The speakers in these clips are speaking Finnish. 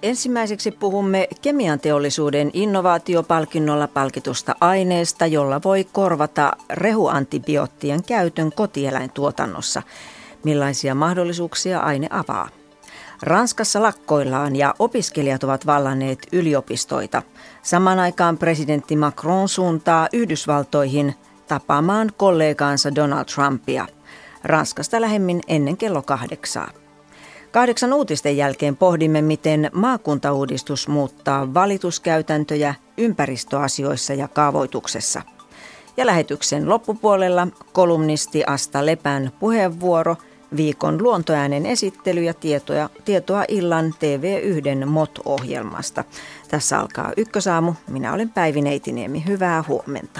Ensimmäiseksi puhumme kemianteollisuuden innovaatiopalkinnolla palkitusta aineesta, jolla voi korvata rehuantibioottien käytön kotieläintuotannossa. Millaisia mahdollisuuksia aine avaa? Ranskassa lakkoillaan ja opiskelijat ovat vallanneet yliopistoita. Samaan aikaan presidentti Macron suuntaa Yhdysvaltoihin tapaamaan kollegaansa Donald Trumpia. Ranskasta lähemmin ennen kello 8. 8 uutisten jälkeen pohdimme, miten maakuntauudistus muuttaa valituskäytäntöjä ympäristöasioissa ja kaavoituksessa. Ja lähetyksen loppupuolella kolumnisti Asta Lepän puheenvuoro, viikon luontoäänen esittely ja tietoa illan TV1 MOT-ohjelmasta. Tässä alkaa Ykkösaamu. Minä olen Päivi Neitiniemi. Hyvää huomenta.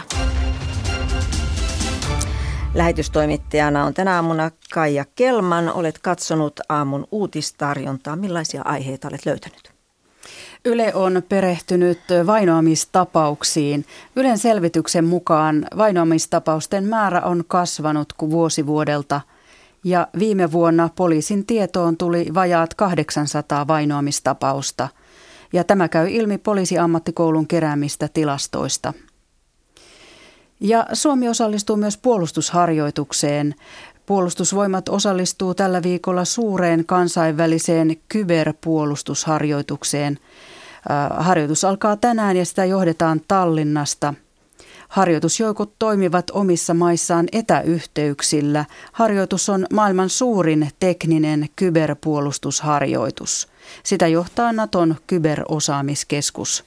Lähetystoimittajana on tänä aamuna Kaija Kelman. Olet katsonut aamun uutistarjontaa. Millaisia aiheita olet löytänyt? Yle on perehtynyt vainoamistapauksiin. Ylen selvityksen mukaan vainoamistapausten määrä on kasvanut vuosi vuodelta. Ja viime vuonna poliisin tietoon tuli vajaat 800 vainoamistapausta. Ja tämä käy ilmi poliisiammattikoulun keräämistä tilastoista. Ja Suomi osallistuu myös puolustusharjoitukseen. Puolustusvoimat osallistuu tällä viikolla suureen kansainväliseen kyberpuolustusharjoitukseen. Harjoitus alkaa tänään ja sitä johdetaan Tallinnasta. Harjoitusjoukot toimivat omissa maissaan etäyhteyksillä. Harjoitus on maailman suurin tekninen kyberpuolustusharjoitus. Sitä johtaa Naton kyberosaamiskeskus.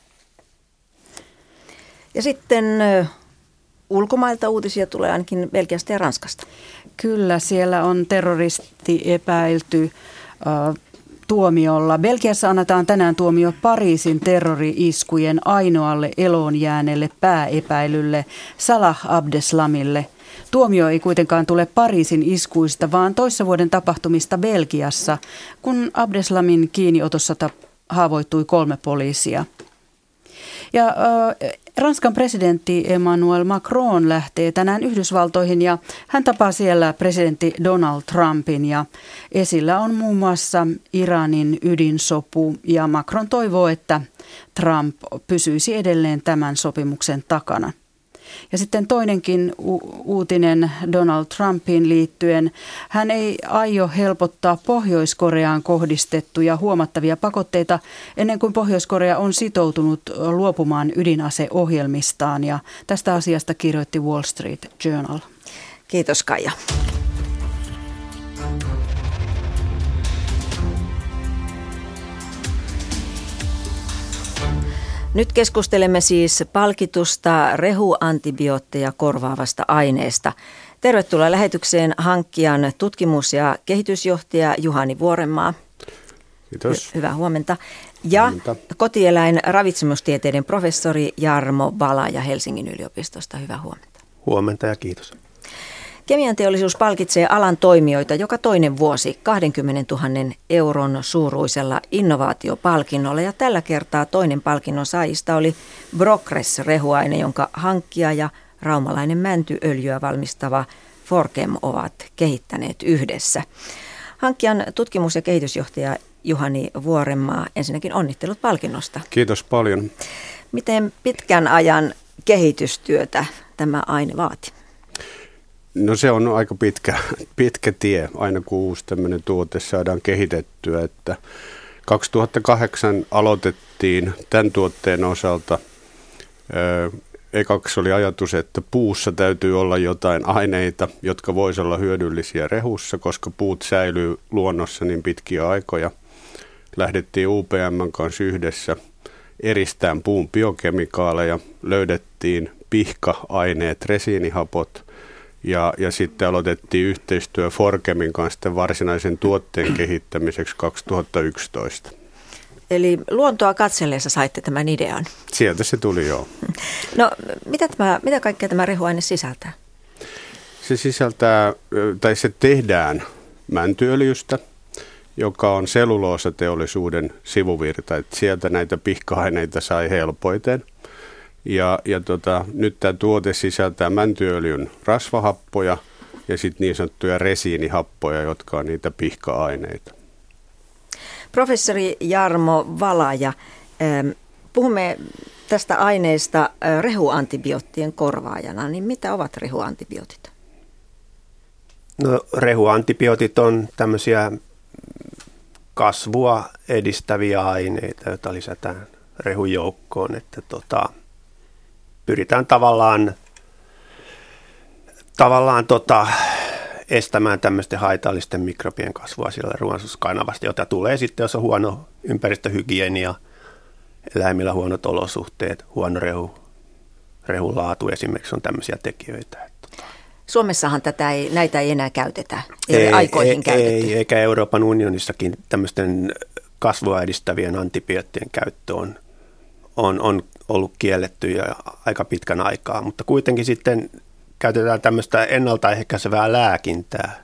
Ja sitten ulkomailta uutisia tulee ainakin Belgiasta ja Ranskasta. Kyllä, siellä on terroristi epäilty tuomiolla. Belgiassa annetaan tänään tuomio Pariisin terrori-iskujen ainoalle eloon jääneelle pääepäilylle Salah Abdeslamille. Tuomio ei kuitenkaan tule Pariisin iskuista, vaan toissa vuoden tapahtumista Belgiassa, kun Abdeslamin kiinniotossa haavoittui 3 poliisia. Ja Ranskan presidentti Emmanuel Macron lähtee tänään Yhdysvaltoihin ja hän tapaa siellä presidentti Donald Trumpin ja esillä on muun muassa Iranin ydinsopu ja Macron toivoo, että Trump pysyisi edelleen tämän sopimuksen takana. Ja sitten toinenkin uutinen Donald Trumpiin liittyen. Hän ei aio helpottaa Pohjois-Koreaan kohdistettuja huomattavia pakotteita ennen kuin Pohjois-Korea on sitoutunut luopumaan ydinaseohjelmistaan. Ja tästä asiasta kirjoitti Wall Street Journal. Kiitos Kaija. Nyt keskustelemme siis palkitusta rehuantibiootteja korvaavasta aineesta. Tervetuloa lähetykseen Hankkijan tutkimus- ja kehitysjohtaja Juhani Vuorenmaa. Kiitos. Hyvää huomenta. Ja huomenta. Kotieläin ravitsemustieteiden professori Jarmo Valaja Helsingin yliopistosta. Hyvää huomenta. Huomenta ja kiitos. Kemianteollisuus palkitsee alan toimijoita joka toinen vuosi 20 000 euron suuruisella innovaatiopalkinnolla. Ja tällä kertaa toinen palkinnon saajista oli Brockress-rehuaine, jonka hankkija ja raumalainen mäntyöljyä valmistava Forkem ovat kehittäneet yhdessä. Hankkijan tutkimus- ja kehitysjohtaja Juhani Vuorenmaa, ensinnäkin onnittelut palkinnosta. Kiitos paljon. Miten pitkän ajan kehitystyötä tämä aine vaati? No se on aika pitkä tie, aina kun uusi tämmöinen tuote saadaan kehitettyä. Että 2008 aloitettiin tämän tuotteen osalta. Ekaksi oli ajatus, että puussa täytyy olla jotain aineita, jotka voisi olla hyödyllisiä rehussa, koska puut säilyy luonnossa niin pitkiä aikoja. Lähdettiin UPM:n kanssa yhdessä eristämään puun biokemikaaleja, löydettiin pihka-aineet, resiinihapot. Ja sitten aloitettiin yhteistyö Forkemin kanssa varsinaisen tuotteen kehittämiseksi 2011. Eli luontoa katsellessa saitte tämän idean. Sieltä se tuli, joo. No, mitä kaikkea tämä rehuaine sisältää? Se tehdään mäntyöljystä, joka on selluloosateollisuuden sivuvirta. Että sieltä näitä pihka-aineita sai helpoiten. Nyt tämä tuote sisältää mäntyöljyn rasvahappoja ja sitten niin sanottuja resiinihappoja, jotka on niitä pihka-aineita. Professori Jarmo Valaja, puhumme tästä aineesta rehuantibioottien korvaajana, niin mitä ovat rehuantibiootit? No, rehuantibiootit on tämmöisiä kasvua edistäviä aineita, joita lisätään rehujoukkoon, että pyritään tavallaan estämään tämmöisten haitallisten mikrobien kasvua siellä ruoansulatuskanavasta, jota tulee sitten, jos on huono ympäristöhygienia, eläimillä huonot olosuhteet, huono rehun laatu esimerkiksi on tämmöisiä tekijöitä. Suomessahan näitä ei enää käytetä, ei aikoihin käytetty. Ei, eikä Euroopan unionissakin tämmöisten kasvua edistävien antibioottien käyttö on ollut kielletty jo aika pitkän aikaa, mutta kuitenkin sitten käytetään tämmöistä ennaltaehkäisevää lääkintää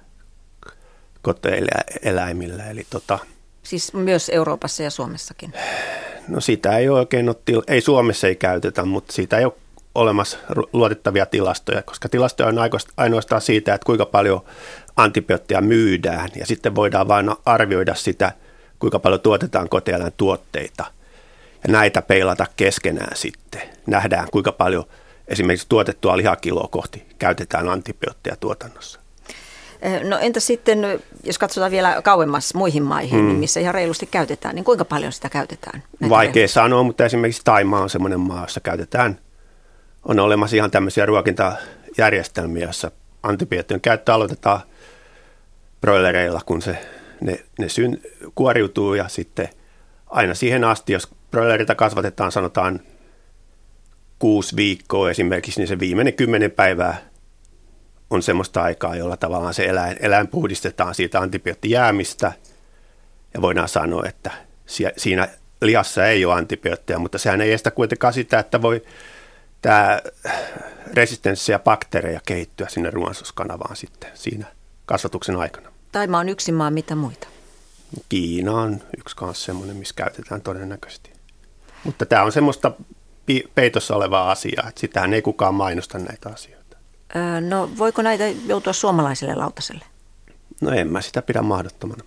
kotieläimillä. Eli siis myös Euroopassa ja Suomessakin? No sitä ei oikein ole, ei Suomessa ei käytetä, mutta siitä ei ole olemassa luotettavia tilastoja, koska tilastoja on ainoastaan siitä, että kuinka paljon antibioottia myydään ja sitten voidaan vain arvioida sitä, kuinka paljon tuotetaan kotieläintuotteita ja näitä peilata keskenään sitten. Nähdään, kuinka paljon esimerkiksi tuotettua lihakiloa kohti käytetään antibioottia tuotannossa. No entä sitten, jos katsotaan vielä kauemmas muihin maihin, niin missä ihan reilusti käytetään, niin kuinka paljon sitä käytetään? Vaikea sanoa, mutta esimerkiksi Thaimaa on semmoinen maa, jossa on olemassa ihan tämmöisiä ruokintajärjestelmiä, joissa antibioottien käyttö aloitetaan broilereilla, kun ne kuoriutuu ja sitten aina siihen asti, jos broilerita kasvatetaan sanotaan 6 viikkoa esimerkiksi, niin se viimeinen 10 päivää on semmoista aikaa, jolla tavallaan se eläin puhdistetaan siitä antibioottijäämistä ja voidaan sanoa, että siinä lihassa ei ole antibiootteja, mutta sehän ei estä kuitenkaan sitä, että voi tämä resistenssiä bakteereja kehittyä sinne ruoansulatuskanavaan sitten siinä kasvatuksen aikana. Thaimaa on yksi maa, mitä muita? Kiina on yksi kanssa semmoinen, missä käytetään todennäköisesti. Mutta tämä on semmoista peitossa olevaa asiaa, että sitähän ei kukaan mainosta näitä asioita. No voiko näitä joutua suomalaiselle lautaselle? No en mä sitä pidä mahdottomana.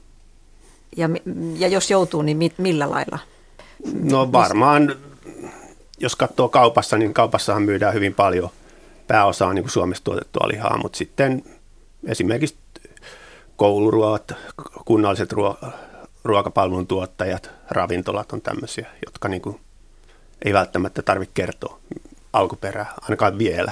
Ja jos joutuu, niin millä lailla? No varmaan, jos katsoo kaupassa, niin kaupassahan myydään hyvin paljon. Pääosa on niin kuin Suomessa tuotettua lihaa, mutta sitten esimerkiksi kouluruoat, kunnalliset ruokapalvelun tuottajat, ravintolat on tämmöisiä, jotka niin kuin ei välttämättä tarvitse kertoa alkuperää, ainakaan vielä.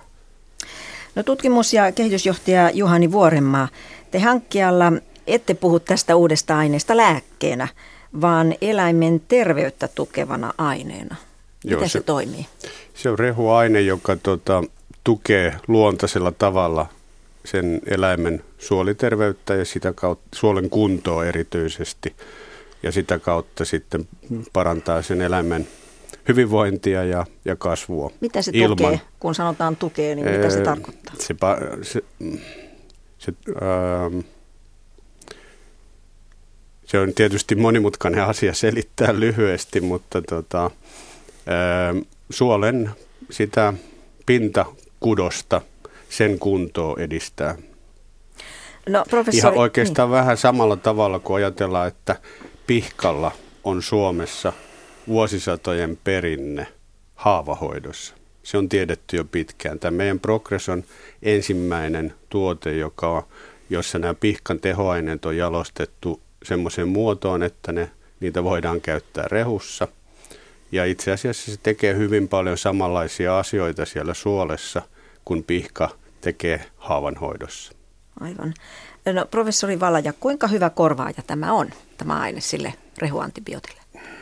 No, tutkimus- ja kehitysjohtaja Juhani Vuorenmaa, te hankkijalla ette puhu tästä uudesta aineesta lääkkeenä, vaan eläimen terveyttä tukevana aineena. Miten se toimii? Se on rehuaine, joka tukee luontaisella tavalla sen eläimen suoliterveyttä ja sitä kautta suolen kuntoa erityisesti. Ja sitä kautta sitten parantaa sen eläimen hyvinvointia ja kasvua. Mitä se tukee? Kun sanotaan tukee, niin mitä se tarkoittaa? Se on tietysti monimutkainen asia selittää lyhyesti, mutta suolen sitä pintakudosta, sen kuntoa edistää. No, professori, ihan oikeastaan vähän samalla tavalla, kun ajatellaan, että pihkalla on Suomessa vuosisatojen perinne haavahoidossa. Se on tiedetty jo pitkään. Tämä meidän Progress on ensimmäinen tuote, jossa nämä pihkan tehoaineet on jalostettu semmoiseen muotoon, että niitä voidaan käyttää rehussa. Ja itse asiassa se tekee hyvin paljon samanlaisia asioita siellä suolessa, kun pihka tekee haavanhoidossa. Aivan. No, professori Valaja, kuinka hyvä korvaaja tämä on, tämä aine sille rehuantibiootille?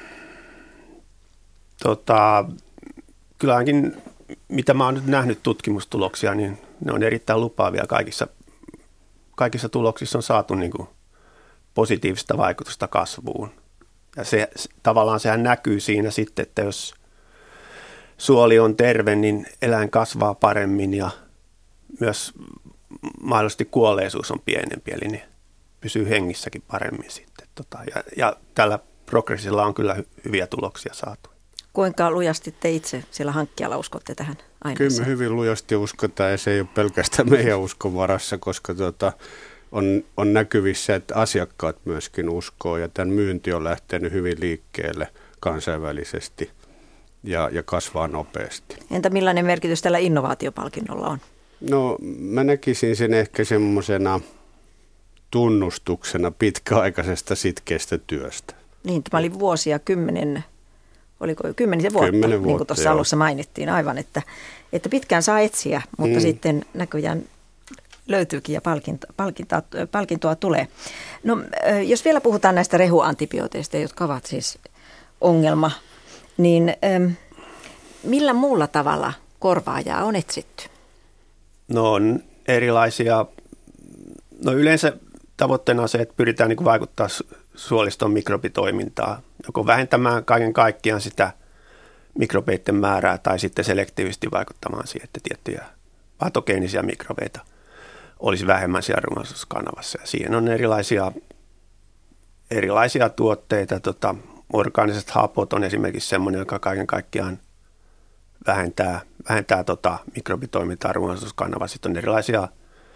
Kylläkin, mitä mä oon nyt nähnyt tutkimustuloksia, niin ne on erittäin lupaavia. Kaikissa tuloksissa on saatu niin kuin positiivista vaikutusta kasvuun. Ja tavallaan sehän näkyy siinä sitten, että jos suoli on terve, niin eläin kasvaa paremmin ja myös mahdollisesti kuolleisuus on pienempi, eli ne pysyy hengissäkin paremmin sitten. Ja tällä Progressilla on kyllä hyviä tuloksia saatu. Kuinka lujasti te itse siellä hankkijalla uskotte tähän aineeseen? Kyllä me hyvin lujasti uskotaan, ja se ei ole pelkästään meidän uskon varassa, koska on näkyvissä, että asiakkaat myöskin uskoo ja tämän myynti on lähtenyt hyvin liikkeelle kansainvälisesti ja kasvaa nopeasti. Entä millainen merkitys tällä innovaatiopalkinnolla on? No mä näkisin sen ehkä semmoisena tunnustuksena pitkäaikaisesta sitkeästä työstä. Niin, tämä oli vuosia, oliko 10 vuotta, 10 vuotta, niin kuin tuossa alussa mainittiin aivan, että pitkään saa etsiä, mutta sitten näköjään löytyykin ja palkintoa tulee. No, jos vielä puhutaan näistä rehuantibiooteista, jotka ovat siis ongelma, niin millä muulla tavalla korvaajaa on etsitty? No on erilaisia. No yleensä tavoitteena on se, että pyritään niin kuin vaikuttaa suoliston mikrobitoimintaa, joko vähentämään kaiken kaikkiaan sitä mikrobeiden määrää tai sitten selektiivisesti vaikuttamaan siihen, että tiettyjä patogeenisia mikrobeita olisi vähemmän siellä runsauskanavassa. Ja siihen on erilaisia tuotteita. Orgaaniset hapot on esimerkiksi semmoinen, joka kaiken kaikkiaan vähentää mikrobitoimintaa runsauskanavassa. Sitten on erilaisia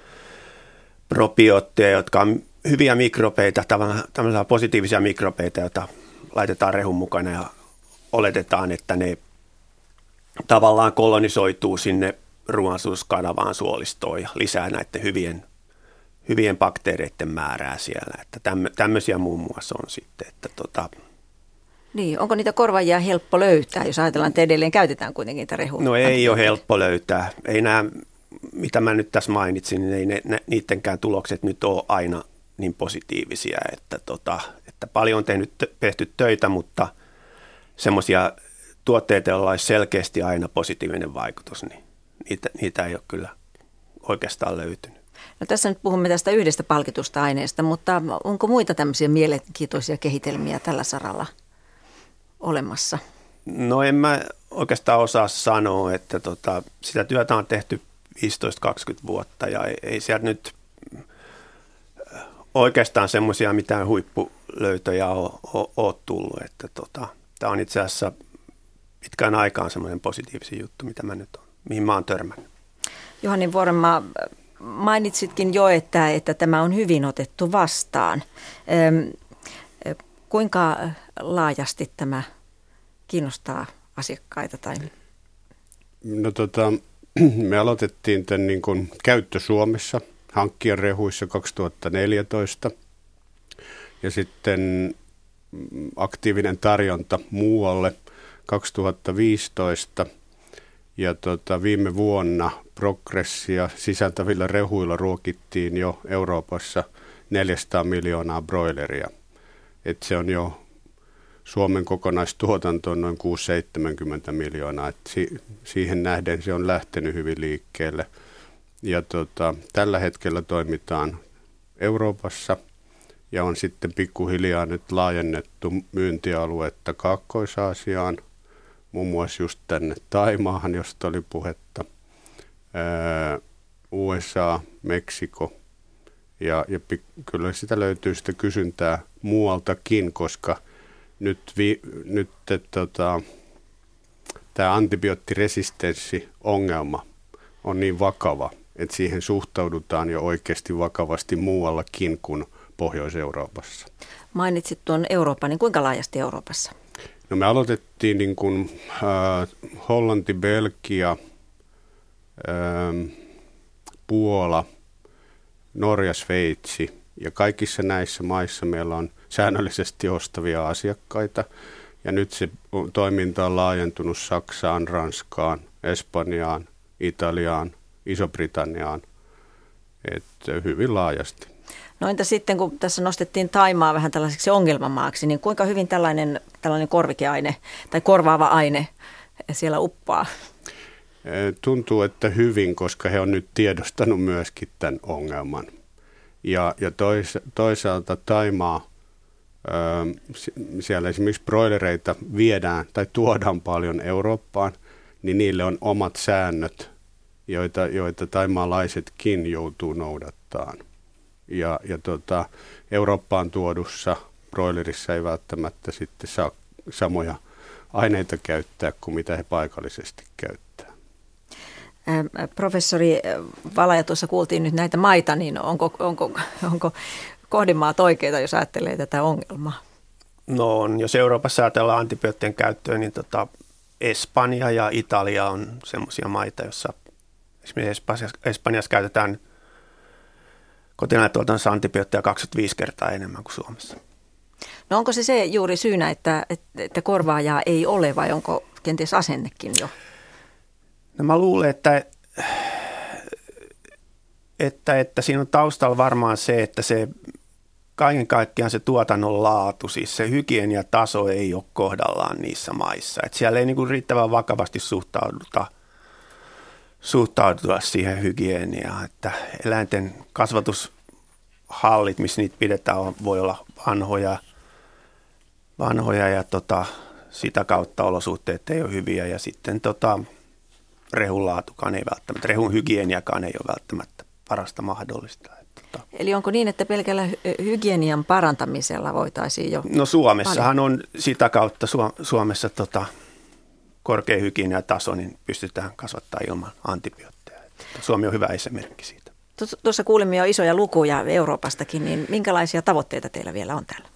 probiootteja, jotka on hyviä mikrobeita, tämmöisiä positiivisia mikrobeita, joita laitetaan rehun mukana ja oletetaan, että ne tavallaan kolonisoituu sinne ruoansuuskanavaan suolistoon ja lisää näiden hyvien bakteereiden määrää siellä. Että tämmöisiä muun muassa on sitten. Että Niin, onko niitä korvaajia helppo löytää, jos ajatellaan, että edelleen käytetään kuitenkin niitä rehua? No ei ole helppo löytää. Ei nämä, mitä mä nyt tässä mainitsin, niin ei niidenkään tulokset nyt ole aina niin positiivisia, että paljon on tehty töitä, mutta semmoisia tuotteita, joilla olisi selkeästi aina positiivinen vaikutus, niin niitä ei ole kyllä oikeastaan löytynyt. No tässä nyt puhumme tästä yhdestä palkitusta aineesta, mutta onko muita tämmöisiä mielenkiintoisia kehitelmiä tällä saralla olemassa? No en mä oikeastaan osaa sanoa, että sitä työtä on tehty 15-20 vuotta ja ei sieltä nyt oikeastaan semmoisia mitään huippulöytöjä ole tullut. Että tämä on itse asiassa pitkään aikaan semmoinen positiivisin juttu, mihin mä oon törmännyt. Juhani Vuorenmaa, mainitsitkin jo, että tämä on hyvin otettu vastaan. Kuinka laajasti tämä kiinnostaa asiakkaita? Tai? No me aloitettiin tämän niin kuin käyttö Suomessa hankkijan rehuissa 2014 ja sitten aktiivinen tarjonta muualle 2015 ja viime vuonna progressia sisältävillä rehuilla ruokittiin jo Euroopassa 400 miljoonaa broileria. Et se on jo Suomen kokonaistuotanto on noin 670 miljoonaa. Et siihen nähden se on lähtenyt hyvin liikkeelle. Ja tällä hetkellä toimitaan Euroopassa ja on sitten pikkuhiljaa nyt laajennettu myyntialuetta Kaakkois-Aasiaan, muun muassa just tänne Taimaahan, josta oli puhetta, USA, Meksiko ja kyllä sitä löytyy sitä kysyntää muualtakin, koska nyt tämä antibioottiresistenssiongelma on niin vakava, että siihen suhtaudutaan jo oikeasti vakavasti muuallakin kuin Pohjois-Euroopassa. Mainitsit tuon Euroopan, niin kuinka laajasti Euroopassa? No me aloitettiin niin kuin, Hollanti, Belgia, Puola, Norja, Sveitsi ja kaikissa näissä maissa meillä on säännöllisesti ostavia asiakkaita ja nyt se toiminta on laajentunut Saksaan, Ranskaan, Espanjaan, Italiaan, Iso-Britanniaan, että hyvin laajasti. No entä sitten, kun tässä nostettiin Thaimaa vähän tällaiseksi ongelmamaaksi, niin kuinka hyvin tällainen korvikeaine tai korvaava aine siellä uppoaa? Tuntuu, että hyvin, koska he on nyt tiedostanut myöskin tämän ongelman. Ja toisaalta Thaimaa, siellä esimerkiksi broilereita viedään tai tuodaan paljon Eurooppaan, niin niille on omat säännöt, joita taimaalaisetkin joutuu noudattamaan. Ja Eurooppaan tuodussa broilerissa ei välttämättä sitten saa samoja aineita käyttää kuin mitä he paikallisesti käyttää. Professori Valaja, tuossa kuultiin nyt näitä maita, niin onko kohdemaat oikeita, jos ajattelee tätä ongelmaa? No on, jos Euroopassa ajatellaan antibioottien käyttöä, niin Espanja ja Italia on semmoisia maita, joissa esimerkiksi Espanjassa käytetään kotieläintuotannossa antibiootteja 25 kertaa enemmän kuin Suomessa. No onko se juuri syynä, että korvaajaa ei ole vai onko kenties asennekin jo? No mä luulen, että siinä on taustalla varmaan se, että se kaiken kaikkiaan se tuotannon laatu, siis se hygieniataso ei ole kohdallaan niissä maissa. Että siellä ei niin kuin riittävän vakavasti suhtautua siihen hygieniaan, että eläinten kasvatushallit, missä niitä pidetään, voi olla vanhoja ja sitä kautta olosuhteet ei ole hyviä ja sitten rehun laatukaan ei välttämättä, rehun hygieniakaan ei ole välttämättä parasta mahdollista. Eli onko niin, että pelkällä hygienian parantamisella voitaisiin jo? No Suomessahan on sitä kautta, Suomessa korkea hygieniataso, niin pystytään kasvattamaan ilman antibiootteja. Suomi on hyvä esimerkki siitä. Tuossa kuulimme jo isoja lukuja Euroopastakin, niin minkälaisia tavoitteita teillä vielä on täällä?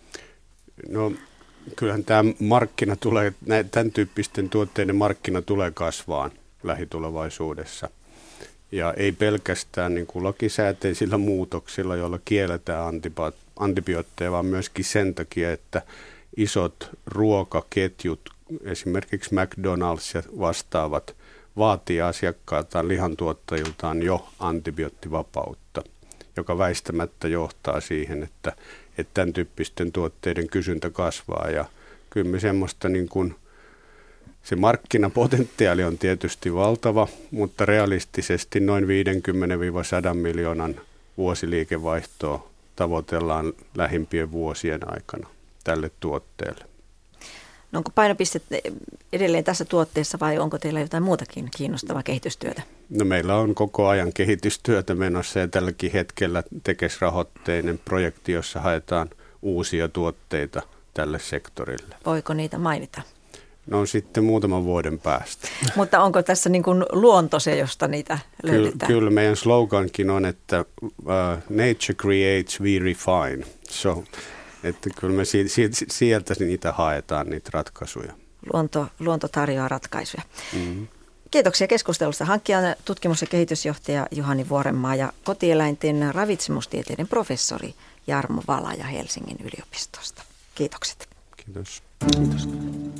No kyllähän tämä markkina tulee, tämän tyyppisten tuotteiden markkina tulee kasvaan lähitulevaisuudessa. Ja ei pelkästään niin kuin lakisääteisillä muutoksilla, joilla kielletään antibiootteja, vaan myöskin sen takia, että isot ruokaketjut, esimerkiksi McDonald's ja vastaavat, vaatii asiakkaaltaan lihantuottajiltaan jo antibioottivapautta, joka väistämättä johtaa siihen, että tämän tyyppisten tuotteiden kysyntä kasvaa. Ja kyllä me semmoista niin kuin se markkinapotentiaali on tietysti valtava, mutta realistisesti noin 50-100 miljoonan vuosiliikevaihtoa tavoitellaan lähimpien vuosien aikana tälle tuotteelle. No onko painopiste edelleen tässä tuotteessa vai onko teillä jotain muutakin kiinnostavaa kehitystyötä? No meillä on koko ajan kehitystyötä menossa ja tälläkin hetkellä Tekes-rahoitteinen projekti, jossa haetaan uusia tuotteita tälle sektorille. Voiko niitä mainita? No sitten muutaman vuoden päästä. Mutta onko tässä niin kuin luonto se, josta niitä löydetään? Kyllä meidän slogankin on, että nature creates, we refine. So, että kyllä me sieltä niitä haetaan, niitä ratkaisuja. Luonto tarjoaa ratkaisuja. Mm-hmm. Kiitoksia keskustelusta. Hankkijan tutkimus- ja kehitysjohtaja Juhani Vuorenmaa ja kotieläinten ravitsemustieteiden professori Jarmo Valaja Helsingin yliopistosta. Kiitokset. Kiitos. Kiitos.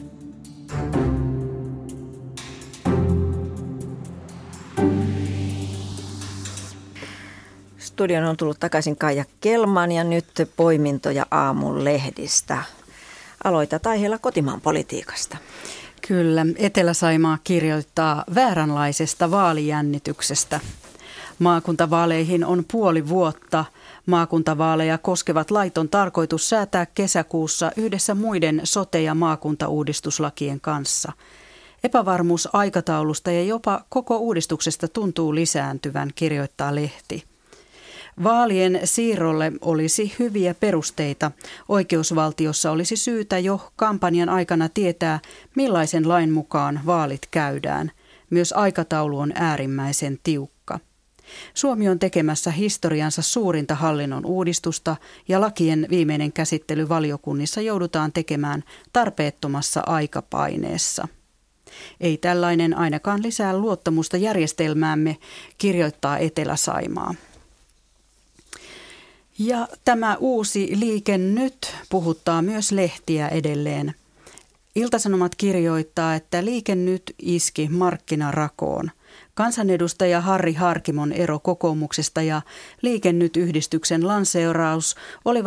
Studion on tullut takaisin Kaija Kelman ja nyt poimintoja aamun lehdistä. Aloitat aiheella kotimaan politiikasta. Kyllä, Etelä-Saimaa kirjoittaa vääränlaisesta vaalijännityksestä. Maakuntavaaleihin on puoli vuotta. Maakuntavaaleja koskevat lait on tarkoitus säätää kesäkuussa yhdessä muiden sote- ja maakuntauudistuslakien kanssa. Epävarmuus aikataulusta ja jopa koko uudistuksesta tuntuu lisääntyvän, kirjoittaa lehti. Vaalien siirrolle olisi hyviä perusteita. Oikeusvaltiossa olisi syytä jo kampanjan aikana tietää, millaisen lain mukaan vaalit käydään. Myös aikataulu on äärimmäisen tiukka. Suomi on tekemässä historiansa suurinta hallinnon uudistusta ja lakien viimeinen käsittely valiokunnissa joudutaan tekemään tarpeettomassa aikapaineessa. Ei tällainen ainakaan lisää luottamusta järjestelmäämme, kirjoittaa Etelä-Saimaa. Ja tämä uusi Liike Nyt puhuttaa myös lehtiä edelleen. Ilta-Sanomat kirjoittaa, että Liike Nyt iski markkinarakoon. Kansanedustaja Harri Harkimon ero kokoomuksesta ja Liike Nyt-yhdistyksen lanseeraus oli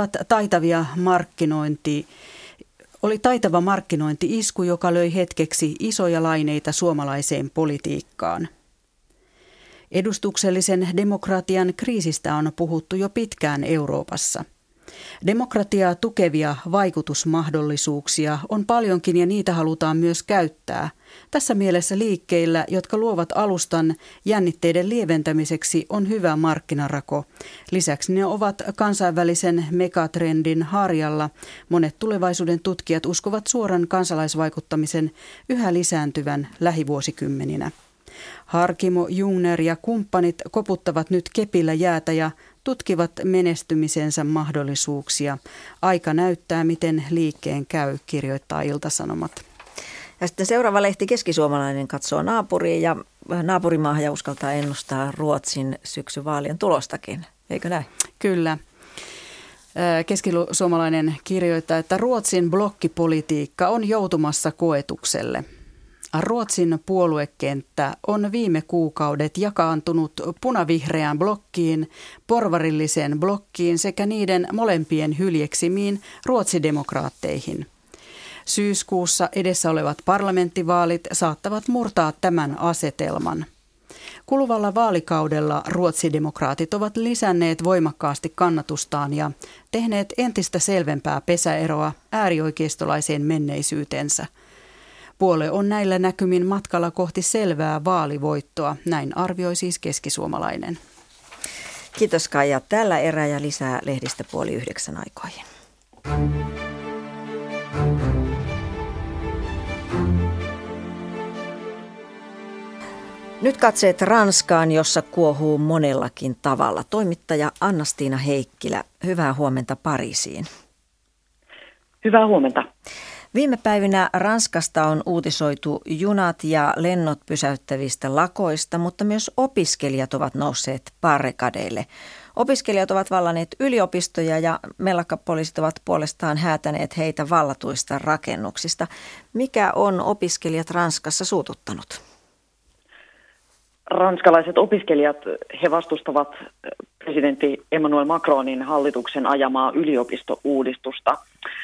taitava markkinointi-isku, joka löi hetkeksi isoja laineita suomalaiseen politiikkaan. Edustuksellisen demokratian kriisistä on puhuttu jo pitkään Euroopassa. Demokratiaa tukevia vaikutusmahdollisuuksia on paljonkin ja niitä halutaan myös käyttää. Tässä mielessä liikkeillä, jotka luovat alustan jännitteiden lieventämiseksi, on hyvä markkinarako. Lisäksi ne ovat kansainvälisen megatrendin harjalla. Monet tulevaisuuden tutkijat uskovat suoran kansalaisvaikuttamisen yhä lisääntyvän lähivuosikymmeninä. Harkimo, Jungner ja kumppanit koputtavat nyt kepillä jäätä ja tutkivat menestymisensä mahdollisuuksia. Aika näyttää, miten liikkeen käy, kirjoittaa Ilta-Sanomat. Ja sitten seuraava lehti Keskisuomalainen katsoo naapuriin ja naapurimaahan ja uskaltaa ennustaa Ruotsin syksyvaalien tulostakin. Eikö näin? Kyllä. Keskisuomalainen kirjoittaa, että Ruotsin blokkipolitiikka on joutumassa koetukselle. Ruotsin puoluekenttä on viime kuukaudet jakaantunut punavihreään blokkiin, porvarilliseen blokkiin sekä niiden molempien hyljeksimiin ruotsidemokraatteihin. Syyskuussa edessä olevat parlamenttivaalit saattavat murtaa tämän asetelman. Kuluvalla vaalikaudella ruotsidemokraatit ovat lisänneet voimakkaasti kannatustaan ja tehneet entistä selvempää pesäeroa äärioikeistolaiseen menneisyytensä. Puolue on näillä näkymin matkalla kohti selvää vaalivoittoa, näin arvioi siis Keskisuomalainen. Kiitos Kaija. Tällä erää ja lisää lehdistä 8:30 aikoihin. Nyt katseet Ranskaan, jossa kuohuu monellakin tavalla. Toimittaja Anna-Stiina Heikkilä, hyvää huomenta Pariisiin. Hyvää huomenta. Viime päivinä Ranskasta on uutisoitu junat ja lennot pysäyttävistä lakoista, mutta myös opiskelijat ovat nousseet barrikadeille. Opiskelijat ovat vallanneet yliopistoja ja mellakkapoliisit ovat puolestaan häätäneet heitä vallatuista rakennuksista. Mikä on opiskelijat Ranskassa suututtanut? Ranskalaiset opiskelijat, he vastustavat presidentti Emmanuel Macronin hallituksen ajamaa yliopistouudistusta.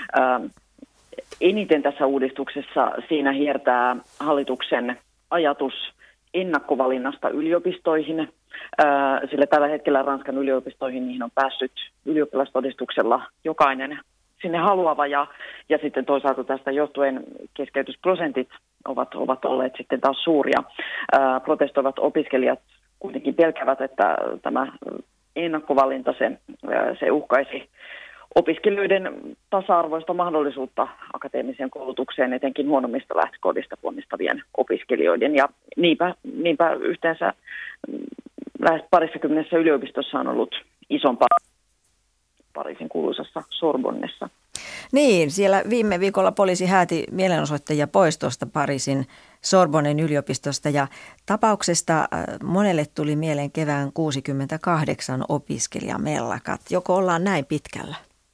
Eniten tässä uudistuksessa siinä hiertää hallituksen ajatus ennakkovalinnasta yliopistoihin, sillä tällä hetkellä Ranskan yliopistoihin niihin on päässyt ylioppilastodistuksella jokainen sinne haluava ja sitten toisaalta tästä johtuen keskeytysprosentit ovat olleet sitten taas suuria. Protestoivat opiskelijat kuitenkin pelkävät, että tämä ennakkovalinta se uhkaisi opiskelijoiden tasa-arvoista mahdollisuutta akateemiseen koulutukseen, etenkin huonommista lähtökohdista ponnistavien opiskelijoiden. Ja niinpä yhteensä lähes 20 yliopistossa on ollut isompaa Pariisin kuuluisassa Sorbonnessa. Niin, siellä viime viikolla poliisi hääti mielenosoittajia pois tuosta Pariisin Sorbonnen yliopistosta ja tapauksesta monelle tuli mieleen kevään 1968 opiskelijamellakat. Joko ollaan näin pitkällä?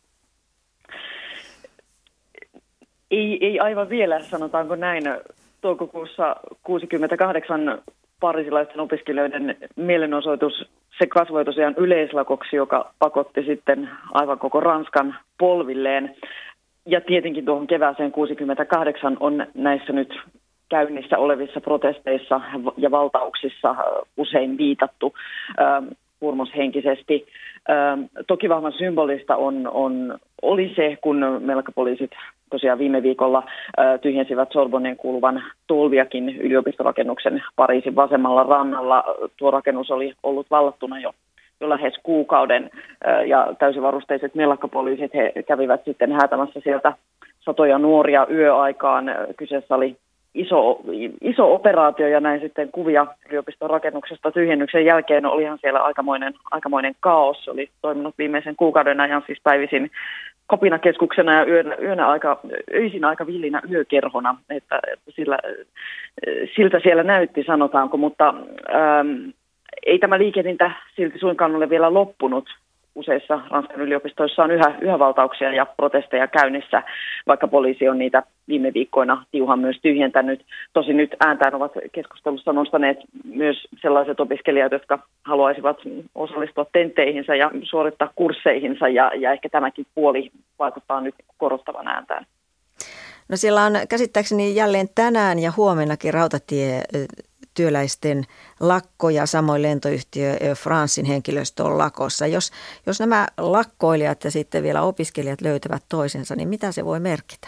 Ei aivan vielä, sanotaanko näin. Toukokuussa 1968 pariisilaisten opiskelijoiden mielenosoitus, se kasvoi tosiaan yleislakoksi, joka pakotti sitten aivan koko Ranskan polvilleen. Ja tietenkin tuohon kevääseen 1968 on näissä nyt käynnissä olevissa protesteissa ja valtauksissa usein viitattu hurmoshenkisesti. Toki vahvan symbolista oli se, kun mellakkapoliisit tosiaan viime viikolla tyhjensivät Sorbonnen kuuluvan Tolbiakin yliopistorakennuksen Pariisin vasemmalla rannalla. Tuo rakennus oli ollut vallattuna jo lähes kuukauden ja täysivarusteiset mellakkapoliisit he kävivät sitten häätämässä sieltä satoja nuoria yöaikaan. Kyseessä oli iso operaatio ja näin sitten kuvia yliopiston rakennuksesta tyhjennyksen jälkeen. Olihan siellä aikamoinen kaos. Se oli toiminut viimeisen kuukauden ajan siis päivisin kopinakeskuksena ja öisin aika villinä yökerhona, että siltä siellä näytti, sanotaanko, mutta ei tämä liikehdintä silti suinkaan ole vielä loppunut. Useissa Ranskan yliopistoissa on yhä valtauksia ja protesteja käynnissä, vaikka poliisi on niitä viime viikkoina tiuhaan myös tyhjentänyt. Tosin nyt ääntään ovat keskustelussa nostaneet myös sellaiset opiskelijat, jotka haluaisivat osallistua tentteihinsä ja suorittaa kursseihinsa, ja ehkä tämäkin puoli vaikuttaa nyt korottavan ääntään. No siellä on käsittääkseni jälleen tänään ja huomennakin rautatietyöläisten lakko ja samoin lentoyhtiö Air Francein henkilöstö on lakossa. Jos nämä lakkoilijat ja sitten vielä opiskelijat löytävät toisensa, niin mitä se voi merkitä?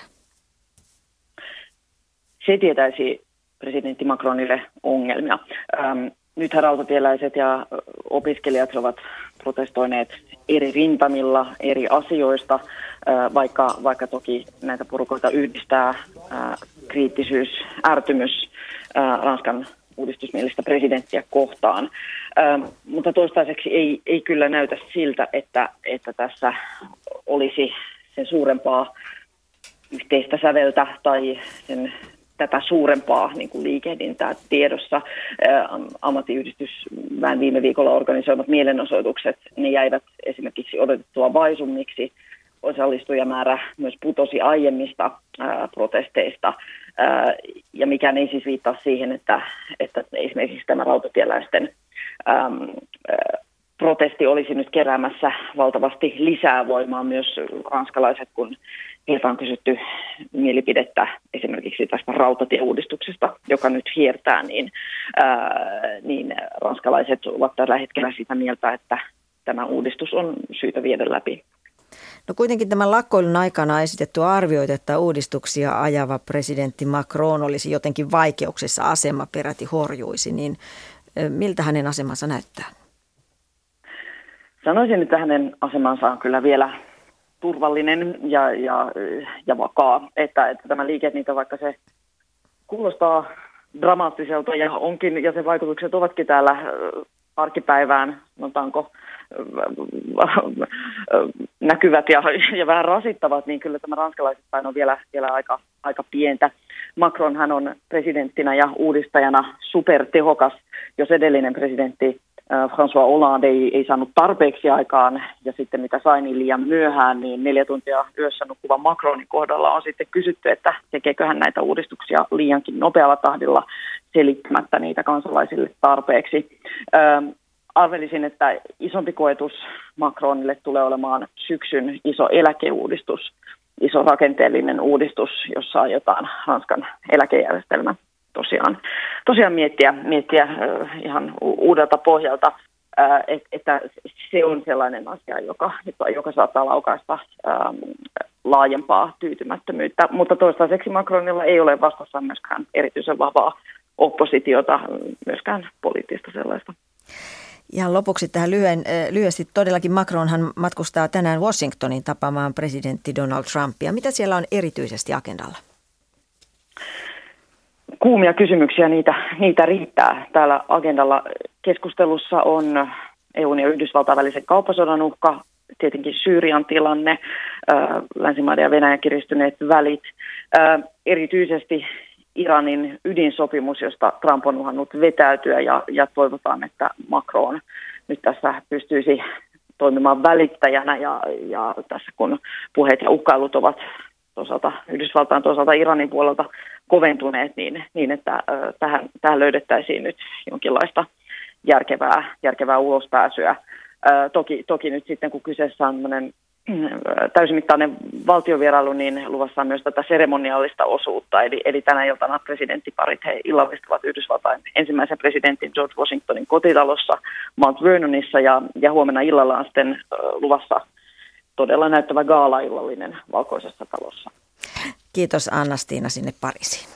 Se tietäisi presidentti Macronille ongelmia. Nythän rautatieläiset ja opiskelijat ovat protestoineet eri rintamilla eri asioista, vaikka toki näitä porukoita yhdistää kriittisyys, ärtymys Ranskan uudistusmielistä presidenttiä kohtaan. Mutta toistaiseksi ei kyllä näytä siltä, että tässä olisi sen suurempaa yhteistä säveltä tai tätä suurempaa niin kuin liikehdintää tiedossa. Ammattiyhdistysväen viime viikolla organisoimat mielenosoitukset, ne jäivät esimerkiksi odotettua vaisummiksi. Osallistujamäärä myös putosi aiemmista protesteista, ja mikään ei siis viittaa siihen, että esimerkiksi tämä rautatieläisten protesti olisi nyt keräämässä valtavasti lisää voimaa. Myös ranskalaiset, kun heiltä on kysytty mielipidettä esimerkiksi tästä rautatieuudistuksesta, joka nyt hiertää, niin ranskalaiset ovat tällä hetkellä sitä mieltä, että tämä uudistus on syytä viedä läpi. No kuitenkin tämän lakkoilun aikana esitetty arvioita, että uudistuksia ajava presidentti Macron olisi jotenkin vaikeuksissa, asema peräti horjuisi, niin miltä hänen asemansa näyttää? Sanoisin, että hänen asemansa on kyllä vielä turvallinen ja vakaa, että tämä liikehdintä, vaikka se kuulostaa dramaattiselta ja onkin, ja sen vaikutukset ovatkin täällä arkipäivään, sanotaanko, näkyvät ja vähän rasittavat, niin kyllä tämä ranskalaisittain on vielä aika pientä. Macron hän on presidenttinä ja uudistajana supertehokas, jos edellinen presidentti François Hollande ei saanut tarpeeksi aikaan, ja sitten mitä sai niin liian myöhään, niin 4 tuntia yössä nukkuvan Macronin kohdalla on sitten kysytty, että tekeekö hän näitä uudistuksia liiankin nopealla tahdilla selittämättä niitä kansalaisille tarpeeksi. Arvelisin, että isompi koetus Macronille tulee olemaan syksyn iso eläkeuudistus, iso rakenteellinen uudistus, jossa aiotaan Ranskan eläkejärjestelmä tosiaan miettiä ihan uudelta pohjalta, että se on sellainen asia, joka saattaa laukaista laajempaa tyytymättömyyttä, mutta toistaiseksi Macronilla ei ole vastassa myöskään erityisen vahvaa oppositiota, myöskään poliittista sellaista. Ihan lopuksi tähän lyhyesti. Todellakin Macronhan matkustaa tänään Washingtoniin tapaamaan presidentti Donald Trumpia. Mitä siellä on erityisesti agendalla? Kuumia kysymyksiä, niitä riittää. Täällä agendalla keskustelussa on EUn ja Yhdysvaltain välisen kauppasodan uhka, tietenkin Syyrian tilanne, länsimaiden ja Venäjän kiristyneet välit, erityisesti Iranin ydinsopimus, josta Trump on uhannut vetäytyä, ja toivotaan, että Macron nyt tässä pystyisi toimimaan välittäjänä, ja tässä kun puheet ja uhkailut ovat toisaalta Yhdysvaltain, toisaalta Iranin puolelta koventuneet, niin että tähän löydettäisiin nyt jonkinlaista järkevää ulospääsyä. Toki nyt sitten, kun kyseessä on täysimittainen valtiovierailu, niin luvassa on myös tätä seremoniaalista osuutta. Eli tänä iltana presidenttiparit he illallistuvat Yhdysvaltain ensimmäisen presidentin George Washingtonin kotitalossa Mount Vernonissa, ja huomenna illalla on sitten luvassa todella näyttävä gaala-illallinen Valkoisessa talossa. Kiitos Anna-Stiina sinne Pariisiin.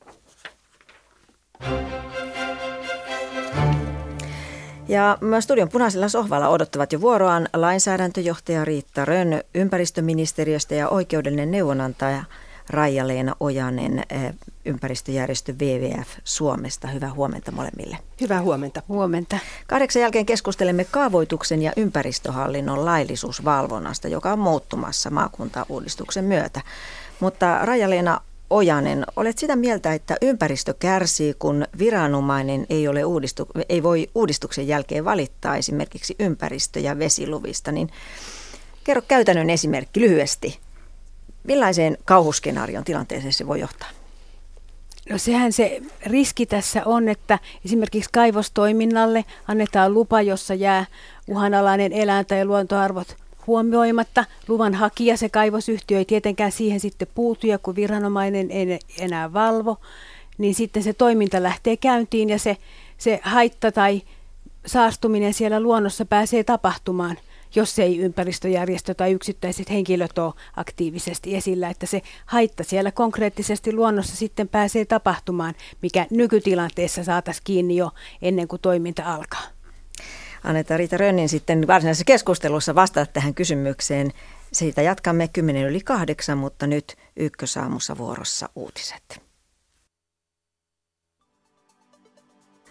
Ja studion punaisella sohvalla odottavat jo vuoroaan lainsäädäntöjohtaja Riitta Rönn ympäristöministeriöstä ja oikeudellinen neuvonantaja Raija-Leena Ojanen ympäristöjärjestö WWF Suomesta. Hyvää huomenta molemmille. Hyvää huomenta. Huomenta. 8 jälkeen keskustelemme kaavoituksen ja ympäristöhallinnon laillisuusvalvonnasta, joka on muuttumassa maakuntauudistuksen myötä. Mutta Raija-Leena Ojanen, olet sitä mieltä, että ympäristö kärsii, kun viranomainen ei voi uudistuksen jälkeen valittaa esimerkiksi ympäristö- ja vesiluvista, niin kerro käytännön esimerkki lyhyesti. Millaiseen kauhuskenaarion tilanteeseen se voi johtaa? No sehän se riski tässä on, että esimerkiksi kaivostoiminnalle annetaan lupa, jossa jää uhanalainen eläin tai luontoarvot huomioimatta. Luvan hakija, se kaivosyhtiö, ei tietenkään siihen sitten puutu, ja kun viranomainen ei enää valvo, niin sitten se toiminta lähtee käyntiin ja se haitta tai saastuminen siellä luonnossa pääsee tapahtumaan, jos ei ympäristöjärjestö tai yksittäiset henkilöt ole aktiivisesti esillä, että se haitta siellä konkreettisesti luonnossa sitten pääsee tapahtumaan, mikä nykytilanteessa saataisiin kiinni jo ennen kuin toiminta alkaa. Annetaan Riitta Rönnin sitten varsinaisessa keskustelussa vastata tähän kysymykseen. Siitä jatkamme 7:10, mutta nyt Ykkösaamussa vuorossa uutiset.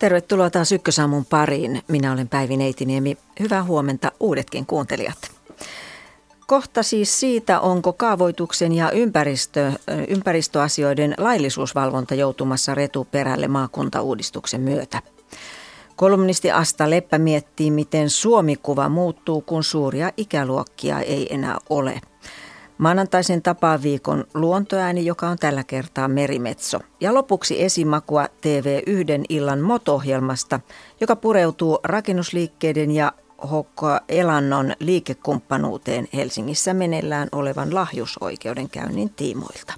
Tervetuloa taas Ykkösaamun pariin. Minä olen Päivi Neitiniemi. Hyvää huomenta uudetkin kuuntelijat. Kohta siis siitä, onko kaavoituksen ja ympäristöasioiden laillisuusvalvonta joutumassa retuperälle maakuntauudistuksen myötä. Kolumnisti Asta Leppä miettii, miten Suomi-kuva muuttuu, kun suuria ikäluokkia ei enää ole. Maanantaisen tapaaviikon luontoääni, joka on tällä kertaa Merimetso. Ja lopuksi esimakua TV1 illan MOT-ohjelmasta, joka pureutuu rakennusliikkeiden ja Hokka Elannon liikekumppanuuteen Helsingissä meneillään olevan lahjusoikeudenkäynnin tiimoilta.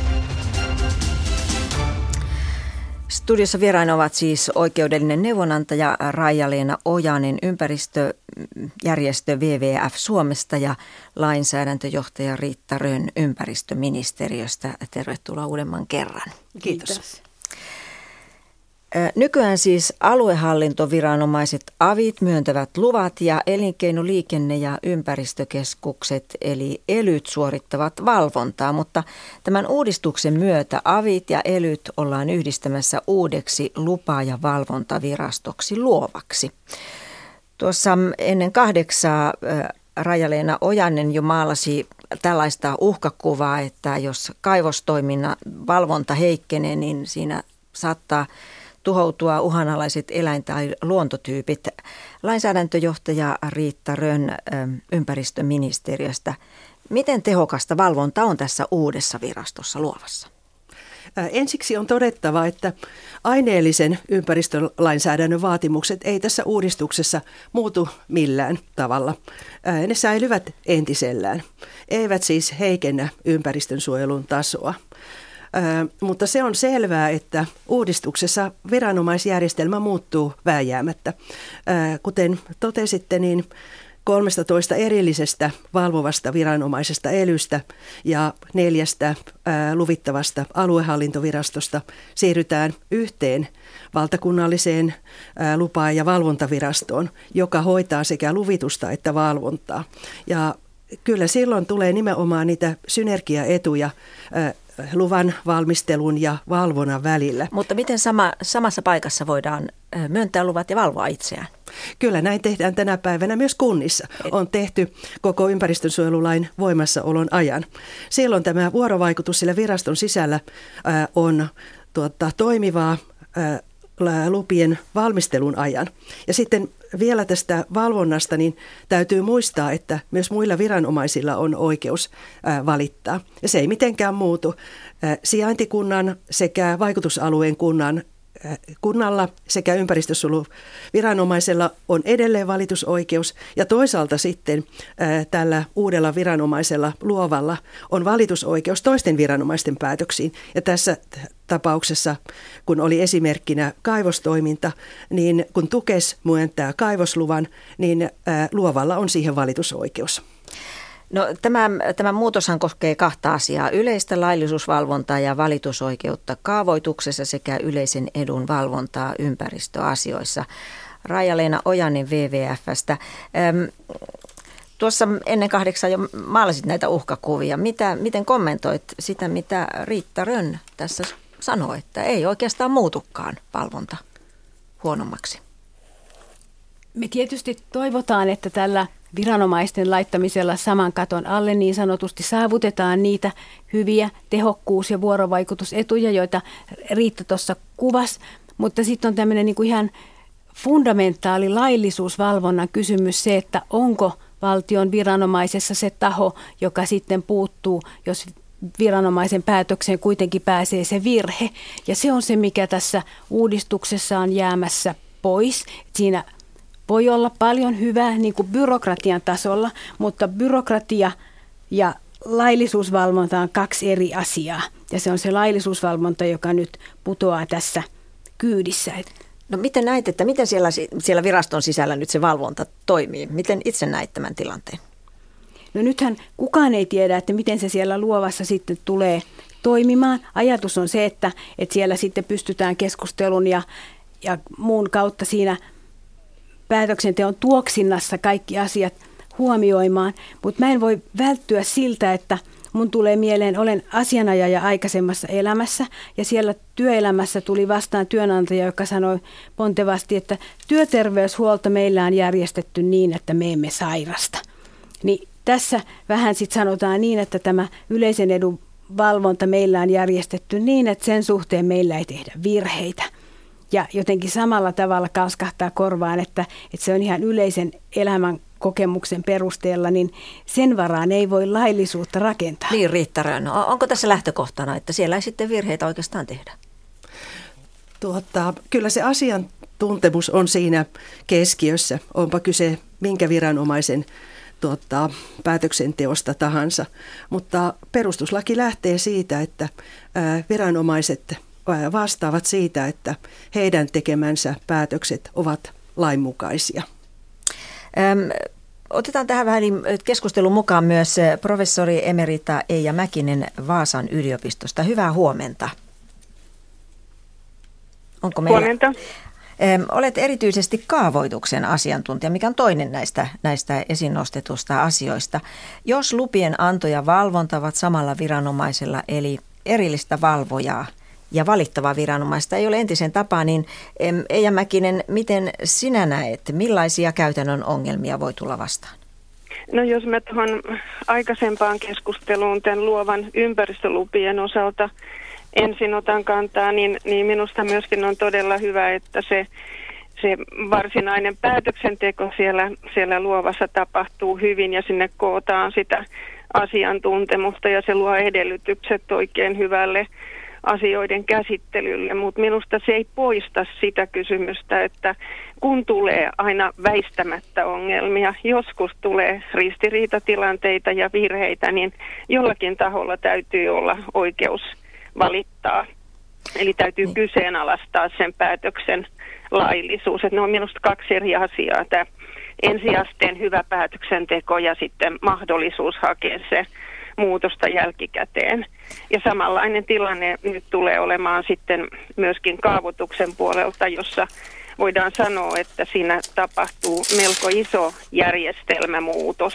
Studiossa vieraina ovat siis oikeudellinen neuvonantaja Raija-Leena Ojanen ympäristöjärjestö WWF Suomesta ja lainsäädäntöjohtaja Riitta Rönn ympäristöministeriöstä. Tervetuloa uudemman kerran. Kiitos. Nykyään siis aluehallintoviranomaiset avit myöntävät luvat ja elinkeino-, liikenne- ja ympäristökeskukset eli elyt suorittavat valvontaa, mutta tämän uudistuksen myötä avit ja elyt ollaan yhdistämässä uudeksi lupa- ja valvontavirastoksi Luovaksi. Tuossa ennen 8 Raija-Leena Ojanen jo maalasi tällaista uhkakuvaa, että jos kaivostoiminnan valvonta heikkenee, niin siinä saattaa tuhoutua uhanalaiset eläin- tai luontotyypit. Lainsäädäntöjohtaja Riitta Rönn ympäristöministeriöstä. Miten tehokasta valvonta on tässä uudessa virastossa Luovassa? Ensiksi on todettava, että aineellisen ympäristölainsäädännön vaatimukset ei tässä uudistuksessa muutu millään tavalla. Ne säilyvät entisellään, eivät siis heikennä ympäristönsuojelun tasoa. Mutta se on selvää, että uudistuksessa viranomaisjärjestelmä muuttuu vääjäämättä. Kuten totesitte, niin 13 erillisestä valvovasta viranomaisesta elystä ja 4 luvittavasta aluehallintovirastosta siirrytään yhteen valtakunnalliseen lupa- ja valvontavirastoon, joka hoitaa sekä luvitusta että valvontaa. Ja kyllä silloin tulee nimenomaan niitä synergiaetuja luvan valmistelun ja valvonnan välillä. Mutta miten samassa paikassa voidaan myöntää luvat ja valvoa itseään? Kyllä näin tehdään tänä päivänä myös kunnissa. On tehty koko ympäristönsuojelulain voimassaolon ajan. Silloin tämä vuorovaikutus sillä viraston sisällä on toimivaa lupien valmistelun ajan. Ja sitten vielä tästä valvonnasta, niin täytyy muistaa, että myös muilla viranomaisilla on oikeus valittaa. Ja se ei mitenkään muutu. Sijaintikunnan sekä vaikutusalueen kunnalla sekä ympäristösuojeluviranomaisella on edelleen valitusoikeus ja toisaalta sitten tällä uudella viranomaisella Luovalla on valitusoikeus toisten viranomaisten päätöksiin. Ja tässä tapauksessa, kun oli esimerkkinä kaivostoiminta, niin kun Tukes myöntää kaivosluvan, niin Luovalla on siihen valitusoikeus. No, tämä muutoshan koskee 2 asiaa, yleistä laillisuusvalvontaa ja valitusoikeutta kaavoituksessa sekä yleisen edun valvontaa ympäristöasioissa. Raija-Leena Ojanen WWF:stä. Tuossa ennen 8 jo maalasit näitä uhkakuvia. Miten kommentoit sitä, mitä Riitta Rönn tässä sanoi, että ei oikeastaan muutukaan valvonta huonommaksi? Me tietysti toivotaan, että tällä viranomaisten laittamisella saman katon alle niin sanotusti saavutetaan niitä hyviä tehokkuus- ja vuorovaikutusetuja, joita Riitta tuossa kuvasi. Mutta sitten on tämmöinen niin kuin ihan fundamentaali laillisuusvalvonnan kysymys se, että onko valtion viranomaisessa se taho, joka sitten puuttuu, jos viranomaisen päätökseen kuitenkin pääsee se virhe. Ja se on se, mikä tässä uudistuksessa on jäämässä pois. Siinä voi olla paljon hyvää niin kuin byrokratian tasolla, mutta byrokratia ja laillisuusvalvonta on 2 eri asiaa. Ja se on se laillisuusvalvonta, joka nyt putoaa tässä kyydissä. No miten näet, että miten siellä viraston sisällä nyt se valvonta toimii? Miten itse näit tämän tilanteen? No nythän kukaan ei tiedä, että miten se siellä Luovassa sitten tulee toimimaan. Ajatus on se, että siellä sitten pystytään keskustelun ja muun kautta siinä päätöksenteon tuoksinnassa kaikki asiat huomioimaan, mutta mä en voi välttyä siltä, että mun tulee mieleen, olen asianajaja aikaisemmassa elämässä ja siellä työelämässä tuli vastaan työnantaja, joka sanoi pontevasti, että työterveyshuolto meillä on järjestetty niin, että me emme sairasta. Niin tässä vähän sitten sanotaan niin, että tämä yleisen edun valvonta meillä on järjestetty niin, että sen suhteen meillä ei tehdä virheitä. Ja jotenkin samalla tavalla kalskahtaa korvaan, että se on ihan yleisen elämän kokemuksen perusteella, niin sen varaan ei voi laillisuutta rakentaa. Niin, Riitta Rönn, onko tässä lähtökohtana, että siellä ei sitten virheitä oikeastaan tehdä? Kyllä se asiantuntemus on siinä keskiössä, onpa kyse minkä viranomaisen päätöksenteosta tahansa, mutta perustuslaki lähtee siitä, että viranomaiset vastaavat siitä, että heidän tekemänsä päätökset ovat lainmukaisia. Otetaan tähän vähän keskustelun mukaan myös professori emerita Eija Mäkinen Vaasan yliopistosta. Hyvää huomenta. Onko meillä? Huomenta. Olet erityisesti kaavoituksen asiantuntija, mikä on toinen näistä esiin nostetusta asioista. Jos lupien anto ja valvonta ovat samalla viranomaisella, eli erillistä valvojaa ja valittavaa viranomaista ei ole entisen tapaa, niin Eija Mäkinen, miten sinä näet, millaisia käytännön ongelmia voi tulla vastaan? No jos mä tuohon aikaisempaan keskusteluun tämän luovan ympäristölupien osalta ensin otan kantaa, niin minusta myöskin on todella hyvä, että se varsinainen päätöksenteko siellä luovassa tapahtuu hyvin ja sinne kootaan sitä asiantuntemusta ja se luo edellytykset oikein hyvälle asioiden käsittelylle, mutta minusta se ei poista sitä kysymystä, että kun tulee aina väistämättä ongelmia, joskus tulee ristiriitatilanteita ja virheitä, niin jollakin taholla täytyy olla oikeus valittaa. Eli täytyy kyseenalaistaa sen päätöksen laillisuus. Että ne on minusta kaksi eri asiaa. Tämä ensiasteen hyvä päätöksenteko ja sitten mahdollisuus hakea se muutosta jälkikäteen. Ja samanlainen tilanne nyt tulee olemaan sitten myöskin kaavoituksen puolelta, jossa voidaan sanoa, että siinä tapahtuu melko iso järjestelmämuutos.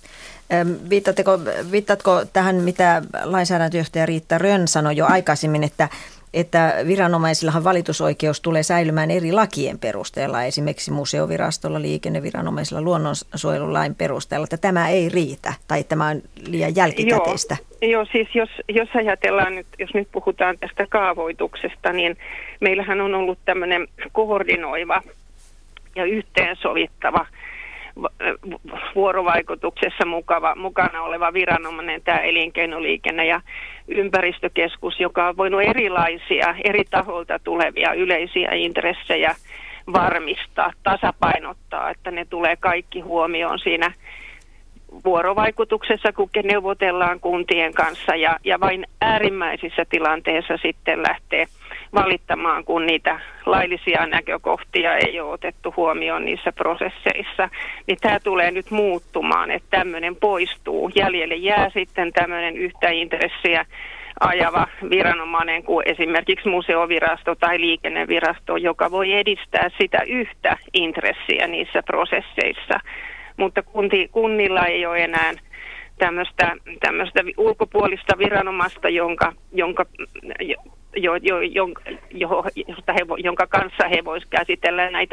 Viittaatko tähän, mitä lainsäädäntöjohtaja Riitta Rönn sanoi jo aikaisemmin, että viranomaisillahan valitusoikeus tulee säilymään eri lakien perusteella, esimerkiksi museovirastolla, liikenneviranomaisilla, luonnonsuojelulain perusteella, että tämä ei riitä tai tämä on liian jälkikäteistä? Joo, siis jos ajatellaan nyt, jos nyt puhutaan tästä kaavoituksesta, niin meillähän on ollut tämmöinen koordinoiva ja yhteensovittava vuorovaikutuksessa mukana oleva viranomainen, tämä elinkeino-, ja ympäristökeskus, joka on voinut erilaisia eri taholta tulevia yleisiä intressejä varmistaa, tasapainottaa, että ne tulee kaikki huomioon siinä vuorovaikutuksessa, kun neuvotellaan kuntien kanssa ja vain äärimmäisissä tilanteissa sitten lähtee valittamaan, kun niitä laillisia näkökohtia ei ole otettu huomioon niissä prosesseissa, niin tämä tulee nyt muuttumaan, että tämmöinen poistuu. Jäljelle jää sitten tämmöinen yhtä intressiä ajava viranomainen kuin esimerkiksi museovirasto tai liikennevirasto, joka voi edistää sitä yhtä intressiä niissä prosesseissa, mutta kunnilla ei ole enää tämmöistä ulkopuolista viranomaista, jonka kanssa he voisivat käsitellä näitä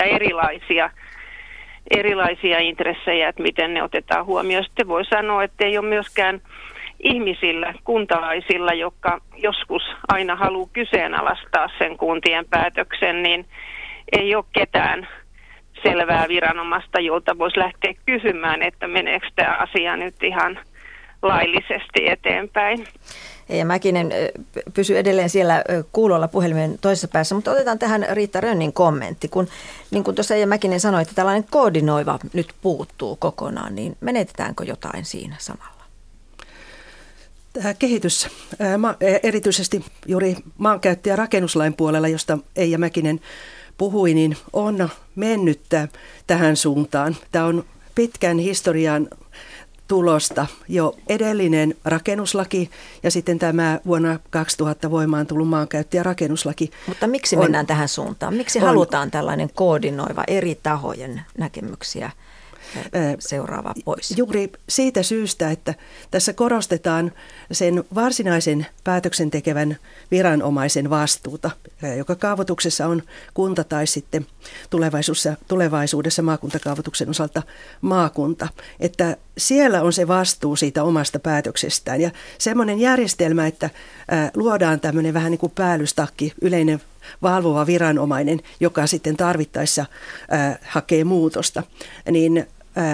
erilaisia intressejä, että miten ne otetaan huomioon. Sitten voi sanoa, että ei ole myöskään ihmisillä, kuntalaisilla, jotka joskus aina haluaa kyseenalaistaa sen kuntien päätöksen, niin ei ole ketään selvää viranomaista, jolta voisi lähteä kysymään, että meneekö tämä asia nyt ihan laillisesti eteenpäin. Ja Mäkinen pysyy edelleen siellä kuulolla puhelimen toisessa päässä, mutta otetaan tähän Riitta Rönnin kommentti. Niin kuin tuossa Eija Mäkinen sanoi, että tällainen koordinoiva nyt puuttuu kokonaan, niin menetetäänkö jotain siinä samalla? Tämä kehitys, erityisesti juuri maankäyttö- ja rakennuslain puolella, josta Eija Mäkinen puhui, niin on mennyt tähän suuntaan. Tämä on pitkän historian tulosta. Jo edellinen rakennuslaki ja sitten tämä vuonna 2000 voimaan tullut maankäyttö- ja rakennuslaki. Mutta miksi mennään tähän suuntaan? Miksi halutaan tällainen koordinoiva eri tahojen näkemyksiä seuraava pois? Juuri siitä syystä, että tässä korostetaan sen varsinaisen päätöksen tekevän viranomaisen vastuuta, joka kaavoituksessa on kunta tai sitten tulevaisuudessa maakuntakaavoituksen osalta maakunta. Että siellä on se vastuu siitä omasta päätöksestään ja semmoinen järjestelmä, että luodaan tämmöinen vähän niin kuin päällystakki, yleinen valvova viranomainen, joka sitten tarvittaessa hakee muutosta, niin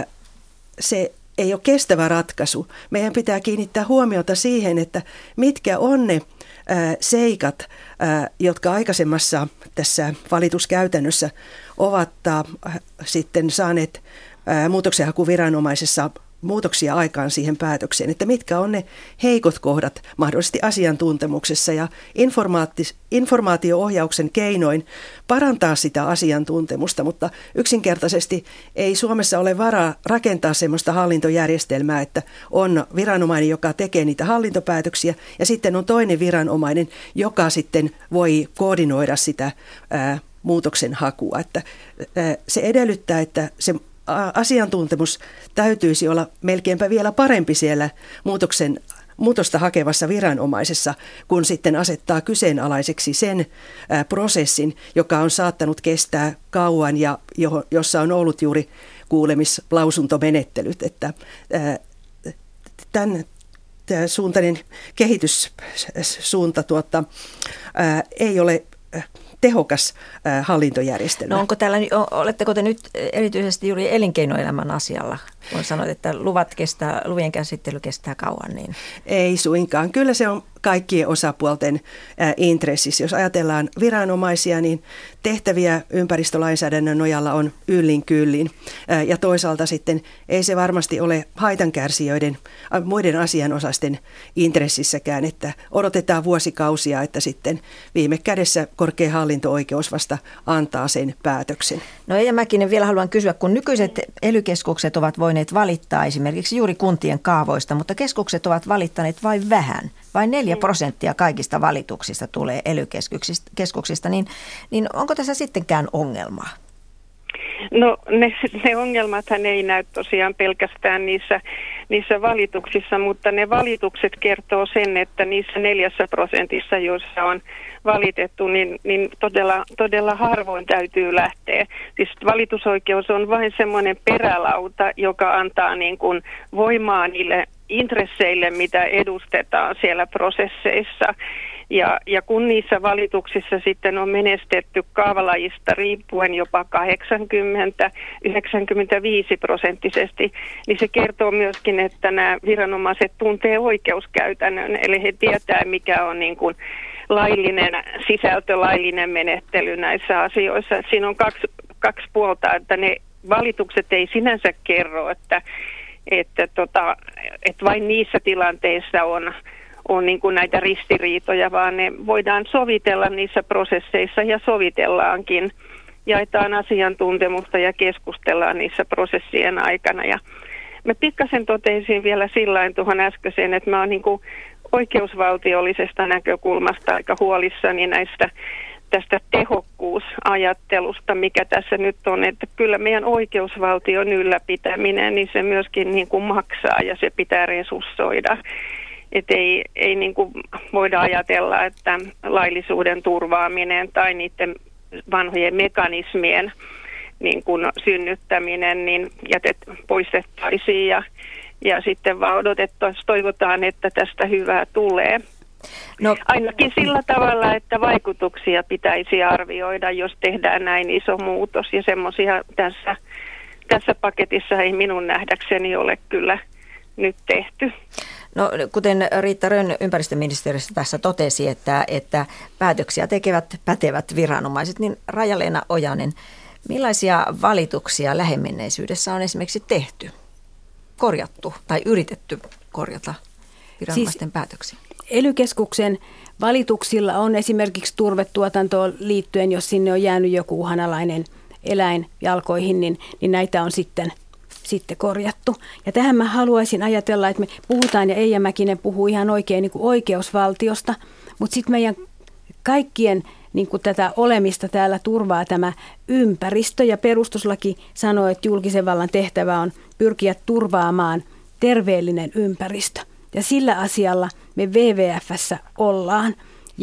se ei ole kestävä ratkaisu. Meidän pitää kiinnittää huomiota siihen, että mitkä on ne seikat, jotka aikaisemmassa tässä valituskäytännössä ovat sitten saaneet muutoksenhakuviranomaisessa muutoksia aikaan siihen päätökseen, että mitkä on ne heikot kohdat mahdollisesti asiantuntemuksessa ja informaatio-ohjauksen keinoin parantaa sitä asiantuntemusta, mutta yksinkertaisesti ei Suomessa ole varaa rakentaa sellaista hallintojärjestelmää, että on viranomainen, joka tekee niitä hallintopäätöksiä ja sitten on toinen viranomainen, joka sitten voi koordinoida sitä muutoksen hakua. Että se edellyttää, että se asiantuntemus täytyisi olla melkeinpä vielä parempi siellä muutosta hakevassa viranomaisessa, kun sitten asettaa kyseenalaiseksi sen prosessin, joka on saattanut kestää kauan ja jossa on ollut juuri kuulemislausuntomenettelyt. Että tämän suuntainen kehityssuunta ei ole tehokas hallintojärjestelmä. No oletteko te nyt erityisesti juuri elinkeinoelämän asialla? Kun sanoit, että luvien käsittely kestää kauan. Niin. Ei suinkaan. Kyllä se on kaikkien osapuolten intressissä. Jos ajatellaan viranomaisia, niin tehtäviä ympäristölainsäädännön nojalla on yllin kyllin. Ja toisaalta sitten ei se varmasti ole haitankärsijöiden, muiden asianosaisten intressissäkään, että odotetaan vuosikausia, että sitten viime kädessä korkea hallinto-oikeus vasta antaa sen päätöksen. No Eija Mäkinen, vielä haluan kysyä, kun nykyiset ely-keskukset ovat voineet valittaa esimerkiksi juuri kuntien kaavoista, mutta keskukset ovat valittaneet vain vähän. Vain 4% kaikista valituksista tulee ely-keskuksista, niin onko tässä sittenkään ongelmaa? No ne ongelmathan ei näy tosiaan pelkästään niissä valituksissa, mutta ne valitukset kertoo sen, että niissä 4%, joissa on valitettu, niin todella harvoin täytyy lähteä. Siis valitusoikeus on vain semmoinen perälauta, joka antaa niin kuin voimaa niille intresseille, mitä edustetaan siellä prosesseissa. Ja kun niissä valituksissa sitten on menestetty kaavalajista riippuen jopa 80-95%, niin se kertoo myöskin, että nämä viranomaiset tuntee oikeuskäytännön, eli he tietää, mikä on niin kuin laillinen sisältö, laillinen menettely näissä asioissa. Siinä on kaksi puolta, että ne valitukset ei sinänsä kerro, että vain niissä tilanteissa on niin kuin näitä ristiriitoja, vaan ne voidaan sovitella niissä prosesseissa ja sovitellaankin. Jaetaan asiantuntemusta ja keskustellaan niissä prosessien aikana. Ja mä pikkasen totesin vielä sillain tuohon äskeiseen, että mä oon niin kuin oikeusvaltiollisesta näkökulmasta aika huolissani tästä tehokkuusajattelusta, mikä tässä nyt on, että kyllä meidän oikeusvaltion ylläpitäminen, niin se myöskin niin kuin maksaa ja se pitää resurssoida. Että ei niin kuin voida ajatella, että laillisuuden turvaaminen tai niiden vanhojen mekanismien niin kuin synnyttäminen niin poistettaisiin ja sitten vaan toivotaan, että tästä hyvää tulee. No, ainakin sillä tavalla, että vaikutuksia pitäisi arvioida, jos tehdään näin iso muutos ja semmoisia tässä paketissa ei minun nähdäkseni ole kyllä nyt tehty. No, kuten Riitta Rönn ympäristöministeriössä tässä totesi, että päätöksiä tekevät pätevät viranomaiset, niin Raija-Leena Ojanen, millaisia valituksia lähemenneisyydessä on esimerkiksi tehty, korjattu tai yritetty korjata viranomaisten päätöksiä? ELY-keskuksen valituksilla on esimerkiksi turvetuotantoon liittyen, jos sinne on jäänyt joku uhanalainen eläin jalkoihin, niin näitä on sitten korjattu. Ja tähän mä haluaisin ajatella, että me puhutaan, ja Eija Mäkinen puhuu ihan oikein niin kuin oikeusvaltiosta, mutta sitten meidän kaikkien niin kuin tätä olemista täällä turvaa tämä ympäristö. Ja perustuslaki sanoo, että julkisen vallan tehtävä on pyrkiä turvaamaan terveellinen ympäristö. Ja sillä asialla me WWF:ssä ollaan.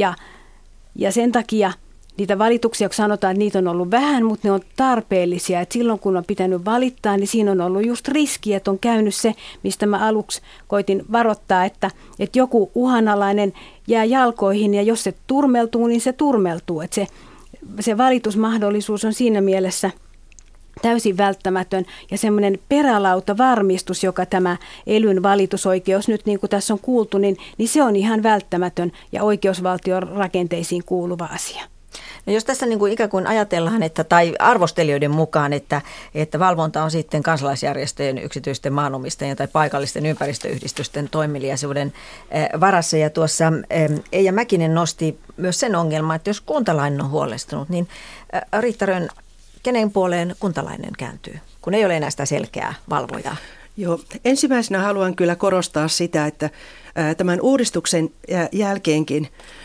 Ja sen takia niitä valituksia, kun sanotaan, että niitä on ollut vähän, mutta ne on tarpeellisia. Et silloin kun on pitänyt valittaa, niin siinä on ollut just riski, että on käynyt se, mistä mä aluksi koitin varoittaa, että joku uhanalainen jää jalkoihin ja jos se turmeltuu, niin se turmeltuu. Et se valitusmahdollisuus on siinä mielessä täysin välttämätön ja semmoinen perälautavarmistus, joka tämä elyn valitusoikeus nyt niin kuin tässä on kuultu, niin se on ihan välttämätön ja oikeusvaltion rakenteisiin kuuluva asia. No jos tässä niin kuin ikään kuin ajatellaan, tai arvostelijoiden mukaan, että valvonta on sitten kansalaisjärjestöjen, yksityisten maanomistajien tai paikallisten ympäristöyhdistysten toimeliaisuuden varassa. Ja tuossa Eija Mäkinen nosti myös sen ongelman, että jos kuntalainen on huolestunut, niin Riitta Rönn, kenen puoleen kuntalainen kääntyy, kun ei ole enää sitä selkeää valvojaa? Joo, ensimmäisenä haluan kyllä korostaa sitä, että tämän uudistuksen jälkeenkin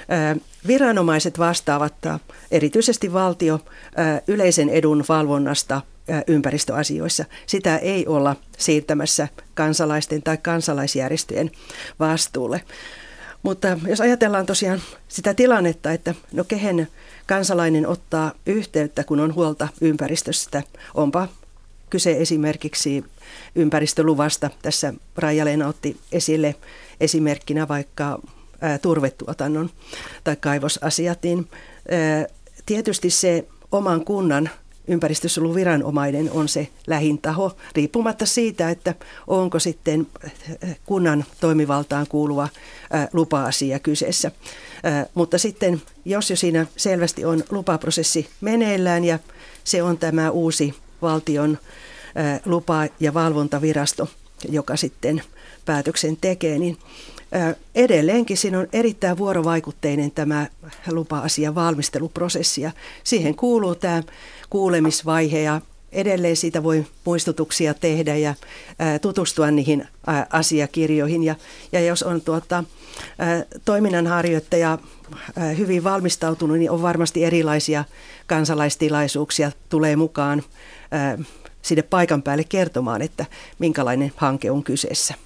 viranomaiset vastaavat, erityisesti valtio, yleisen edun valvonnasta ympäristöasioissa. Sitä ei olla siirtämässä kansalaisten tai kansalaisjärjestöjen vastuulle. Mutta jos ajatellaan tosiaan sitä tilannetta, että no kehen kansalainen ottaa yhteyttä, kun on huolta ympäristöstä, onpa kyse esimerkiksi ympäristöluvasta. Tässä Raija-Leena otti esille esimerkkinä vaikka turvetuotannon tai kaivosasiat, niin tietysti se oman kunnan ympäristösuojeluviranomainen on se lähin taho, riippumatta siitä, että onko sitten kunnan toimivaltaan kuuluva lupa-asia kyseessä. Mutta sitten, jos jo siinä selvästi on lupaprosessi meneillään ja se on tämä uusi valtion lupa- ja valvontavirasto, joka sitten päätöksen tekee, niin edelleenkin siinä on erittäin vuorovaikutteinen tämä lupa-asian valmisteluprosessi ja siihen kuuluu tämä kuulemisvaihe ja edelleen siitä voi muistutuksia tehdä ja tutustua niihin asiakirjoihin ja jos on toiminnanharjoittaja hyvin valmistautunut, niin on varmasti erilaisia kansalaistilaisuuksia tulee mukaan sinne paikan päälle kertomaan, että minkälainen hanke on kyseessä.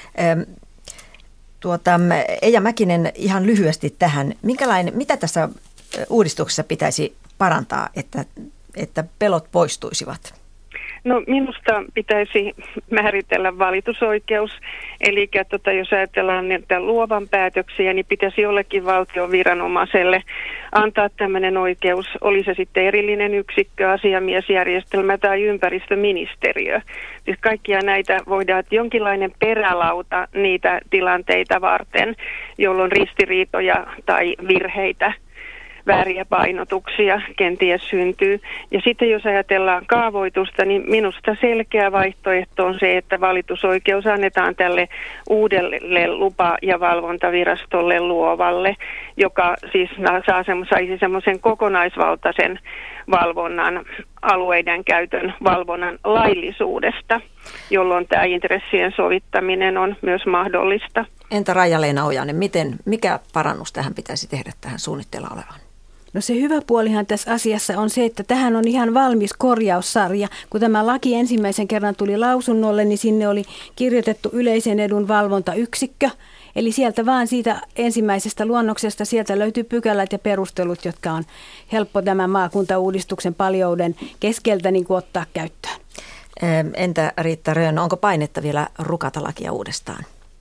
Eija Mäkinen, ihan lyhyesti tähän. Mitä tässä uudistuksessa pitäisi parantaa, että pelot poistuisivat? No minusta pitäisi määritellä valitusoikeus, eli jos ajatellaan näitä luovan päätöksiä, niin pitäisi jollekin valtion viranomaiselle antaa tämmöinen oikeus, oli se sitten erillinen yksikkö, asiamiesjärjestelmä tai ympäristöministeriö. Siis kaikkia näitä voidaan, että jonkinlainen perälauta niitä tilanteita varten, jolloin ristiriitoja tai virheitä, vääriä painotuksia kenties syntyy. Ja sitten jos ajatellaan kaavoitusta, niin minusta selkeä vaihtoehto on se, että valitusoikeus annetaan tälle uudelle lupa- ja valvontavirastolle luovalle, joka siis saisi semmoisen kokonaisvaltaisen valvonnan, alueiden käytön valvonnan laillisuudesta, jolloin tämä intressien sovittaminen on myös mahdollista. Entä Raija-Leena Ojanen, mikä parannus tähän pitäisi tehdä tähän suunnitteilla olevaan? No se hyvä puolihan tässä asiassa on se, että tähän on ihan valmis korjaussarja. Kun tämä laki ensimmäisen kerran tuli lausunnolle, niin sinne oli kirjoitettu yleisen edun valvontayksikkö. Eli sieltä vaan siitä ensimmäisestä luonnoksesta, sieltä löytyy pykälät ja perustelut, jotka on helppo tämän maakuntauudistuksen paljouden keskeltä niin kuin ottaa käyttöön. Entä Riitta Rönn, onko painetta vielä rukata lakia uudestaan?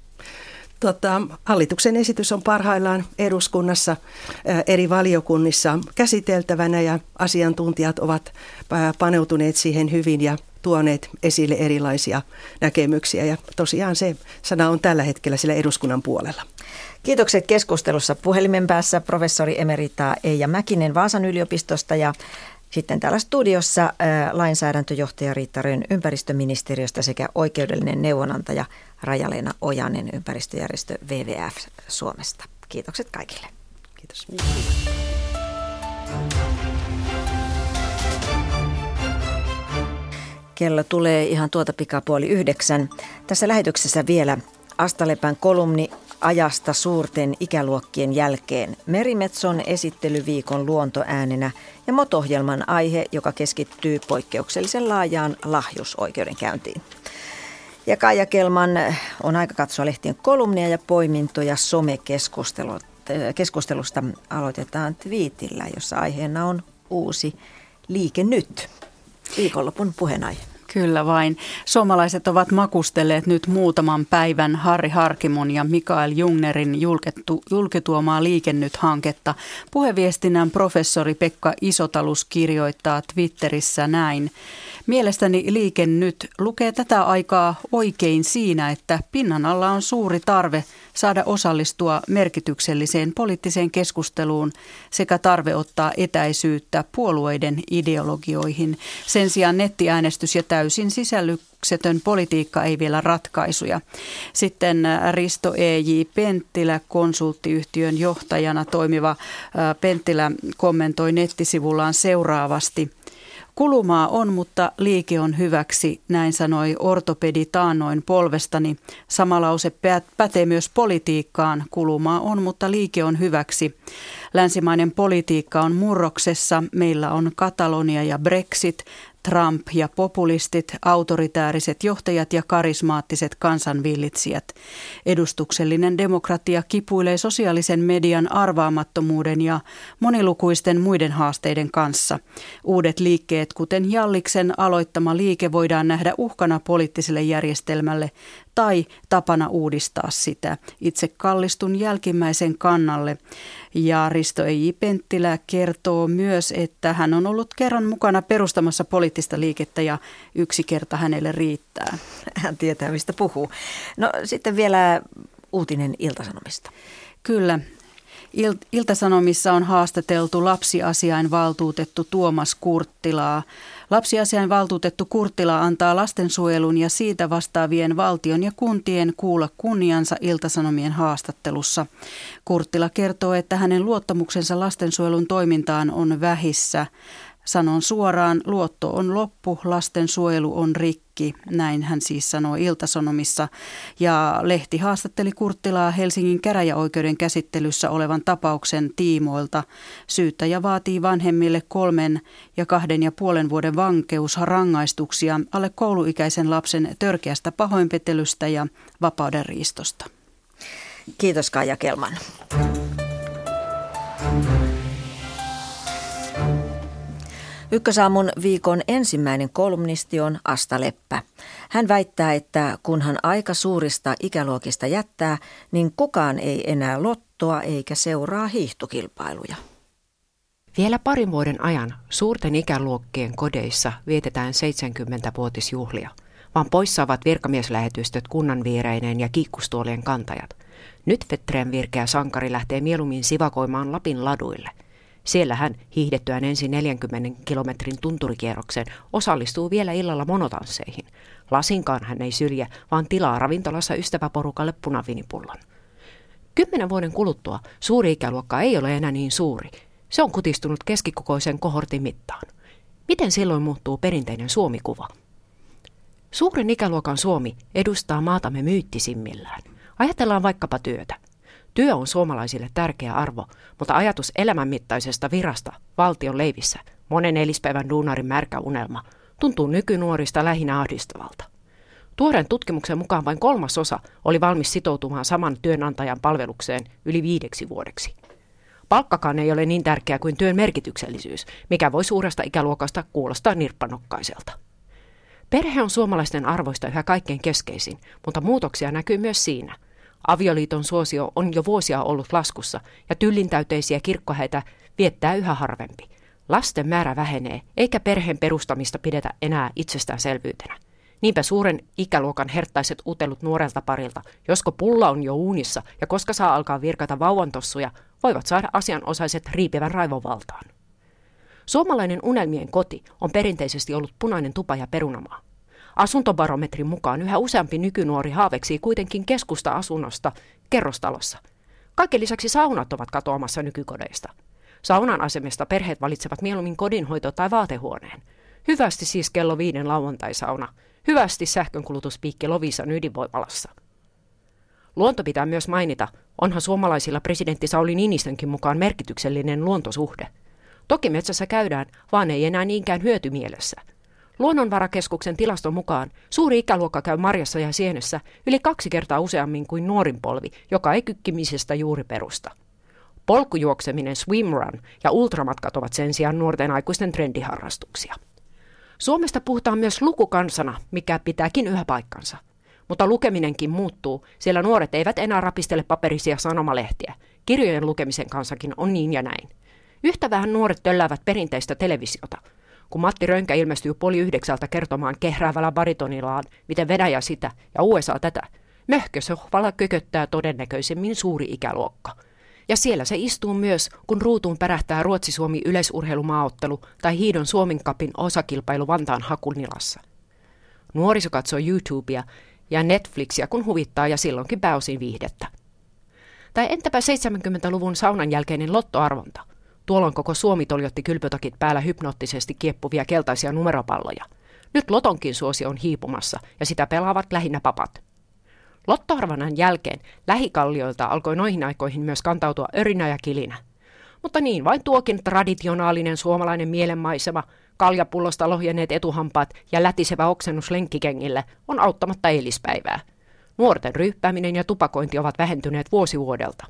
Hallituksen esitys on parhaillaan eduskunnassa eri valiokunnissa käsiteltävänä ja asiantuntijat ovat paneutuneet siihen hyvin ja tuoneet esille erilaisia näkemyksiä ja tosiaan se sana on tällä hetkellä sillä eduskunnan puolella. Kiitokset keskustelussa puhelimen päässä professori emerita Eija Mäkinen Vaasan yliopistosta ja sitten täällä studiossa lainsäädäntöjohtaja Riitta Rönn ympäristöministeriöstä sekä oikeudellinen neuvonantaja Raija-Leena Ojanen ympäristöjärjestö WWF Suomesta. Kiitokset kaikille. Kiitos. Kello tulee ihan tuota pikaa 8:30. Tässä lähetyksessä vielä Asta Lepän kolumni ajasta suurten ikäluokkien jälkeen. Merimetson esittelyviikon luontoäänenä ja MOT-ohjelman aihe, joka keskittyy poikkeuksellisen laajaan lahjusoikeudenkäyntiin. Ja Kaija Kelman on aika katsoa lehtien kolumnia ja poimintoja somekeskustelusta. Aloitetaan twiitillä, jossa aiheena on uusi Liike Nyt. Viikonlopun puheenaihe. Kyllä vain. Suomalaiset ovat makustelleet nyt muutaman päivän Harri Harkimon ja Mikael Jungnerin julkituomaa Liike Nyt-hanketta. Puheviestinnän professori Pekka Isotalus kirjoittaa Twitterissä näin. Mielestäni Liike Nyt lukee tätä aikaa oikein siinä, että pinnan alla on suuri tarve saada osallistua merkitykselliseen poliittiseen keskusteluun sekä tarve ottaa etäisyyttä puolueiden ideologioihin. Sen sijaan nettiäänestys ja täysin sisällyksetön politiikka ei vielä ratkaisuja. Sitten Risto E.J. Penttilä, konsulttiyhtiön johtajana toimiva Penttilä kommentoi nettisivullaan seuraavasti. Kulumaa on, mutta liike on hyväksi, näin sanoi ortopedi taannoin polvestani. Sama lause pätee myös politiikkaan. Kulumaa on, mutta liike on hyväksi. Länsimainen politiikka on murroksessa. Meillä on Katalonia ja Brexit, Trump ja populistit, autoritääriset johtajat ja karismaattiset kansanvillitsijät. Edustuksellinen demokratia kipuilee sosiaalisen median arvaamattomuuden ja monilukuisten muiden haasteiden kanssa. Uudet liikkeet, kuten Jalliksen aloittama liike, voidaan nähdä uhkana poliittiselle järjestelmälle tai tapana uudistaa sitä. Itse kallistun jälkimmäisen kannalle. Ja Risto E.J. Penttilä kertoo myös, että hän on ollut kerran mukana perustamassa poliittista liikettä ja yksi kerta hänelle riittää. Hän tietää, mistä puhuu. No sitten vielä uutinen Ilta-Sanomista. Kyllä. Ilta-Sanomissa on haastateltu lapsiasiainvaltuutettu Tuomas Kurttilaa. Lapsiasiainvaltuutettu Kurttila antaa lastensuojelun ja siitä vastaavien valtion ja kuntien kuulla kunniansa Ilta-Sanomien haastattelussa. Kurttila kertoo, että hänen luottamuksensa lastensuojelun toimintaan on vähissä. Sanon suoraan, luotto on loppu, lastensuojelu on rikki, näin hän siis sanoi Ilta-Sanomissa. Ja lehti haastatteli Kurttilaa Helsingin käräjäoikeuden käsittelyssä olevan tapauksen tiimoilta. Syyttäjä vaatii vanhemmille 3 ja 2,5 vuoden vankeusrangaistuksia alle kouluikäisen lapsen törkeästä pahoinpitelystä ja vapaudenriistosta. Kiitos Kaija Kelman. Ykkösaamun viikon ensimmäinen kolumnisti on Asta Leppä. Hän väittää, että kunhan aika suurista ikäluokista jättää, niin kukaan ei enää lottoa eikä seuraa hiihtokilpailuja. Vielä parin vuoden ajan suurten ikäluokkien kodeissa vietetään 70-vuotisjuhlia, vaan poissa ovat virkamieslähetystöt kunnanviireineen ja kiikkustuolien kantajat. Nyt Vettreen virkeä sankari lähtee mieluummin sivakoimaan Lapin laduille. Siellä hän hiihdettyään ensin 40 kilometrin tunturikierrokseen osallistuu vielä illalla monotansseihin. Lasinkaan hän ei syljä, vaan tilaa ravintolassa ystäväporukalle punaviinipullon. 10 vuoden kuluttua suuri ikäluokka ei ole enää niin suuri. Se on kutistunut keskikokoisen kohortin mittaan. Miten silloin muuttuu perinteinen Suomi-kuva? Suuren ikäluokan Suomi edustaa maatamme myyttisimmillään. Ajatellaan vaikkapa työtä. Työ on suomalaisille tärkeä arvo, mutta ajatus elämänmittaisesta virasta valtion leivissä, monen elispäivän duunarin märkä unelma, tuntuu nykynuorista lähinnä ahdistavalta. Tuoreen tutkimuksen mukaan vain 1/3 oli valmis sitoutumaan saman työnantajan palvelukseen yli 5 vuodeksi. Palkkakaan ei ole niin tärkeä kuin työn merkityksellisyys, mikä voi suuresta ikäluokasta kuulostaa nirppanokkaiselta. Perhe on suomalaisten arvoista yhä kaikkein keskeisin, mutta muutoksia näkyy myös siinä. Avioliiton suosio on jo vuosia ollut laskussa ja tyllintäyteisiä kirkkohäitä viettää yhä harvempi. Lasten määrä vähenee, eikä perheen perustamista pidetä enää itsestäänselvyytenä. Niinpä suuren ikäluokan herttaiset utelut nuorelta parilta, josko pulla on jo uunissa ja koska saa alkaa virkata vauvantossuja, voivat saada asianosaiset riipivän raivovaltaan. Suomalainen unelmien koti on perinteisesti ollut punainen tupa ja perunamaa. Asuntobarometrin mukaan yhä useampi nykynuori haaveksii kuitenkin keskusta-asunnosta kerrostalossa. Kaiken lisäksi saunat ovat katoamassa nykykodeista. Saunan asemesta perheet valitsevat mieluummin kodinhoito- tai vaatehuoneen. Hyvästi siis kello 5 lauantai-sauna. Hyvästi sähkönkulutuspiikki Loviisan ydinvoimalassa. Luonto pitää myös mainita, onhan suomalaisilla presidentti Sauli Niinistönkin mukaan merkityksellinen luontosuhde. Toki metsässä käydään, vaan ei enää niinkään hyötymielessä. Luonnonvarakeskuksen tilaston mukaan suuri ikäluokka käy marjassa ja sienessä yli 2 kertaa useammin kuin nuorin polvi, joka ei kykkimisestä juuri perusta. Polkujuokseminen, swimrun ja ultramatkat ovat sen sijaan nuorten aikuisten trendiharrastuksia. Suomesta puhutaan myös lukukansana, mikä pitääkin yhä paikkansa. Mutta lukeminenkin muuttuu, sillä nuoret eivät enää rapistele paperisia sanomalehtiä. Kirjojen lukemisen kanssakin on niin ja näin. Yhtä vähän nuoret tölläävät perinteistä televisiota. Kun Matti Rönkä ilmestyy 8:30 kertomaan kehräävällä baritonillaan, miten Venäjä sitä ja USA tätä, möhkösohvalla kököttää todennäköisemmin suuri ikäluokka. Ja siellä se istuu myös, kun ruutuun pärähtää Ruotsi-Suomi yleisurheilumaaottelu tai Hiidon Suomen Cupin osakilpailu Vantaan Hakunilassa. Nuoriso katsoo YouTubea ja Netflixiä, kun huvittaa, ja silloinkin pääosin viihdettä. Tai entäpä 70-luvun saunan jälkeinen lottoarvonta? Tuolloin koko Suomi toljotti kylpytakit päällä hypnoottisesti kieppuvia keltaisia numeropalloja. Nyt lotonkin suosio on hiipumassa, ja sitä pelaavat lähinnä papat. Lottoarvonnan jälkeen lähikallioilta alkoi noihin aikoihin myös kantautua örinä ja kilinä. Mutta niin vain tuokin traditionaalinen suomalainen mielenmaisema, kaljapullosta lohjenneet etuhampaat ja lätisevä oksennus lenkkikengille on auttamatta eilispäivää. Nuorten ryyppääminen ja tupakointi ovat vähentyneet vuosi vuodelta.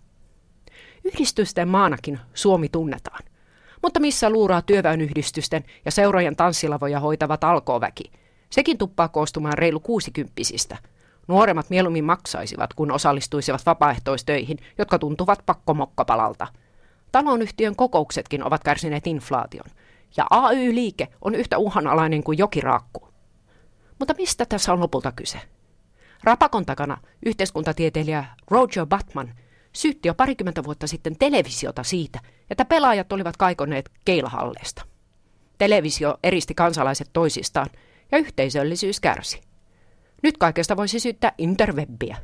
Yhdistysten maanakin Suomi tunnetaan. Mutta missä luuraa työväenyhdistysten ja seurojen tanssilavoja hoitavat alkooväki? Sekin tuppaa koostumaan reilu 60-vuotiaista. Nuoremmat mieluummin maksaisivat, kun osallistuisivat vapaaehtoistöihin, jotka tuntuvat pakkomokkapalalta. Taloyhtiön kokouksetkin ovat kärsineet inflaation. Ja AY-liike on yhtä uhanalainen kuin jokiraakku. Mutta mistä tässä on lopulta kyse? Rapakon takana yhteiskuntatieteilijä Roger Batman syytti jo 20 vuotta sitten televisiota siitä, että pelaajat olivat kaikoneet keilahalleista. Televisio eristi kansalaiset toisistaan ja yhteisöllisyys kärsi. Nyt kaikesta voisi syyttää interwebbiä.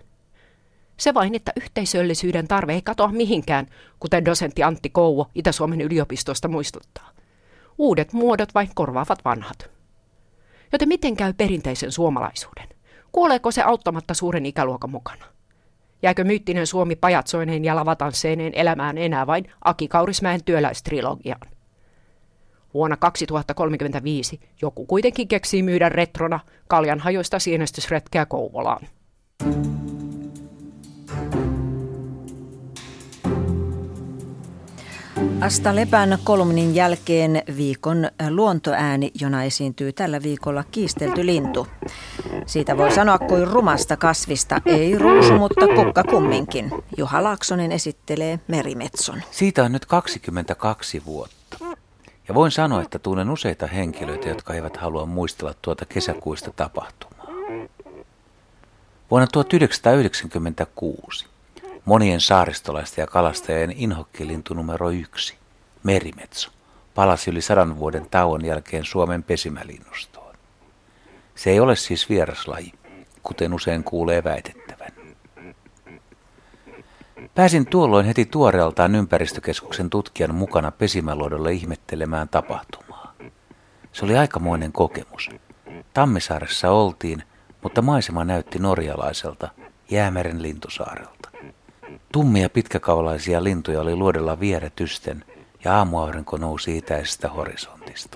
Se vain, että yhteisöllisyyden tarve ei katoa mihinkään, kuten dosentti Antti Kouvo Itä-Suomen yliopistosta muistuttaa. Uudet muodot vain korvaavat vanhat. Joten miten käy perinteisen suomalaisuuden? Kuoleeko se auttamatta suuren ikäluokan mukana? Jääkö myyttinen Suomi pajatsoineen ja lavatansseineen elämään enää vain Aki Kaurismäen työläistrilogiaan? Vuonna 2035 joku kuitenkin keksii myydä retrona kaljanhajoista sienestysretkeä Kouvolaan. Asta Lepän kolumnin jälkeen viikon luontoääni, jona esiintyy tällä viikolla kiistelty lintu. Siitä voi sanoa kuin rumasta kasvista, ei ruusu, mutta kukka kumminkin. Juha Laaksonen esittelee merimetson. Siitä on nyt 22 vuotta. Ja voin sanoa, että tunnen useita henkilöitä, jotka eivät halua muistella tuota kesäkuista tapahtumaa. Vuonna 1996 monien saaristolaisten ja kalastajien inhokkilintu numero 1, merimetso, palasi yli 100 vuoden tauon jälkeen Suomen pesimälinnustoon. Se ei ole siis vieraslaji, kuten usein kuulee väitettävän. Pääsin tuolloin heti tuoreeltaan ympäristökeskuksen tutkijan mukana pesimäluodolle ihmettelemään tapahtumaa. Se oli aikamoinen kokemus. Tammisaaressa oltiin, mutta maisema näytti norjalaiselta, Jäämeren lintusaarelta. Tummia pitkäkaulaisia lintuja oli luodella vieretysten ja aamuaurinko nousi itäisestä horisontista.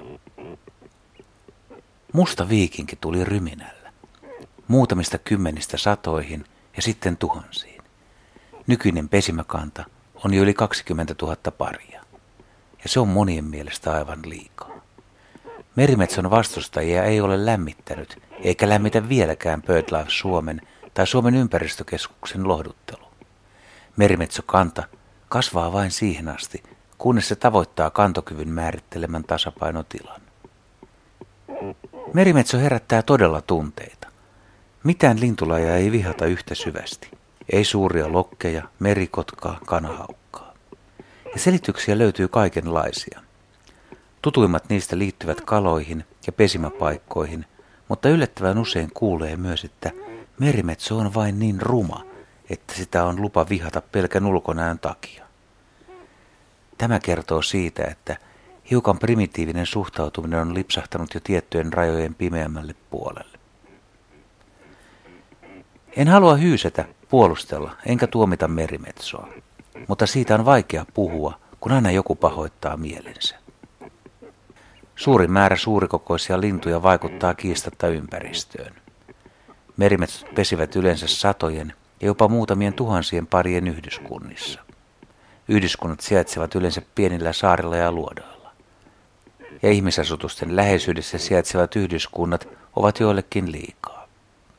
Musta viikinki tuli ryminällä. Muutamista kymmenistä satoihin ja sitten tuhansiin. Nykyinen pesimäkanta on jo yli 20 000 paria. Ja se on monien mielestä aivan liikaa. Merimetson vastustajia ei ole lämmittänyt eikä lämmitä vieläkään BirdLife Suomen tai Suomen ympäristökeskuksen lohduttelu. Merimetsokanta kasvaa vain siihen asti, kunnes se tavoittaa kantokyvyn määrittelemän tasapainotilan. Merimetso herättää todella tunteita. Mitään lintulajia ei vihata yhtä syvästi. Ei suuria lokkeja, merikotkaa, kanahaukkaa. Ja selityksiä löytyy kaikenlaisia. Tutuimmat niistä liittyvät kaloihin ja pesimäpaikkoihin, mutta yllättävän usein kuulee myös, että merimetso on vain niin ruma, että sitä on lupa vihata pelkän ulkonäön takia. Tämä kertoo siitä, että hiukan primitiivinen suhtautuminen on lipsahtanut jo tiettyjen rajojen pimeämmälle puolelle. En halua hyysätä, puolustella enkä tuomita merimetsoa, mutta siitä on vaikea puhua, kun aina joku pahoittaa mielensä. Suuri määrä suurikokoisia lintuja vaikuttaa kiistatta ympäristöön. Merimetsot pesivät yleensä satojen ja jopa muutamien tuhansien parien yhdyskunnissa. Yhdyskunnat sijaitsevat yleensä pienillä saarilla ja luodoilla. Ja ihmisasutusten läheisyydessä sijaitsevat yhdyskunnat ovat joillekin liikaa.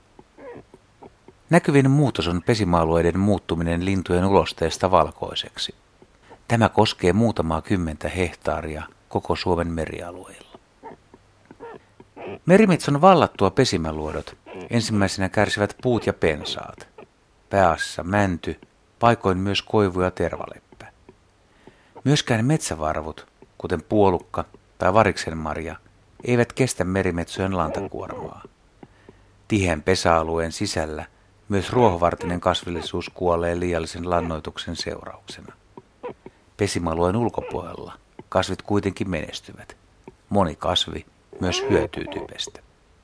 Näkyvin muutos on pesimäalueiden muuttuminen lintujen ulosteesta valkoiseksi. Tämä koskee muutamaa 10 hehtaaria koko Suomen merialueilla. Merimetson vallattua pesimäluodot ensimmäisenä kärsivät puut ja pensaat. Pääasiassa mänty, paikoin myös koivu ja tervaleppä. Myöskään metsävarvut, kuten puolukka tai variksenmarja, eivät kestä merimetsojen lantakuormaa. Tiheän pesäalueen sisällä myös ruohovartinen kasvillisuus kuolee liiallisen lannoituksen seurauksena. Pesimäalueen ulkopuolella kasvit kuitenkin menestyvät. Moni kasvi myös hyötyy typestä.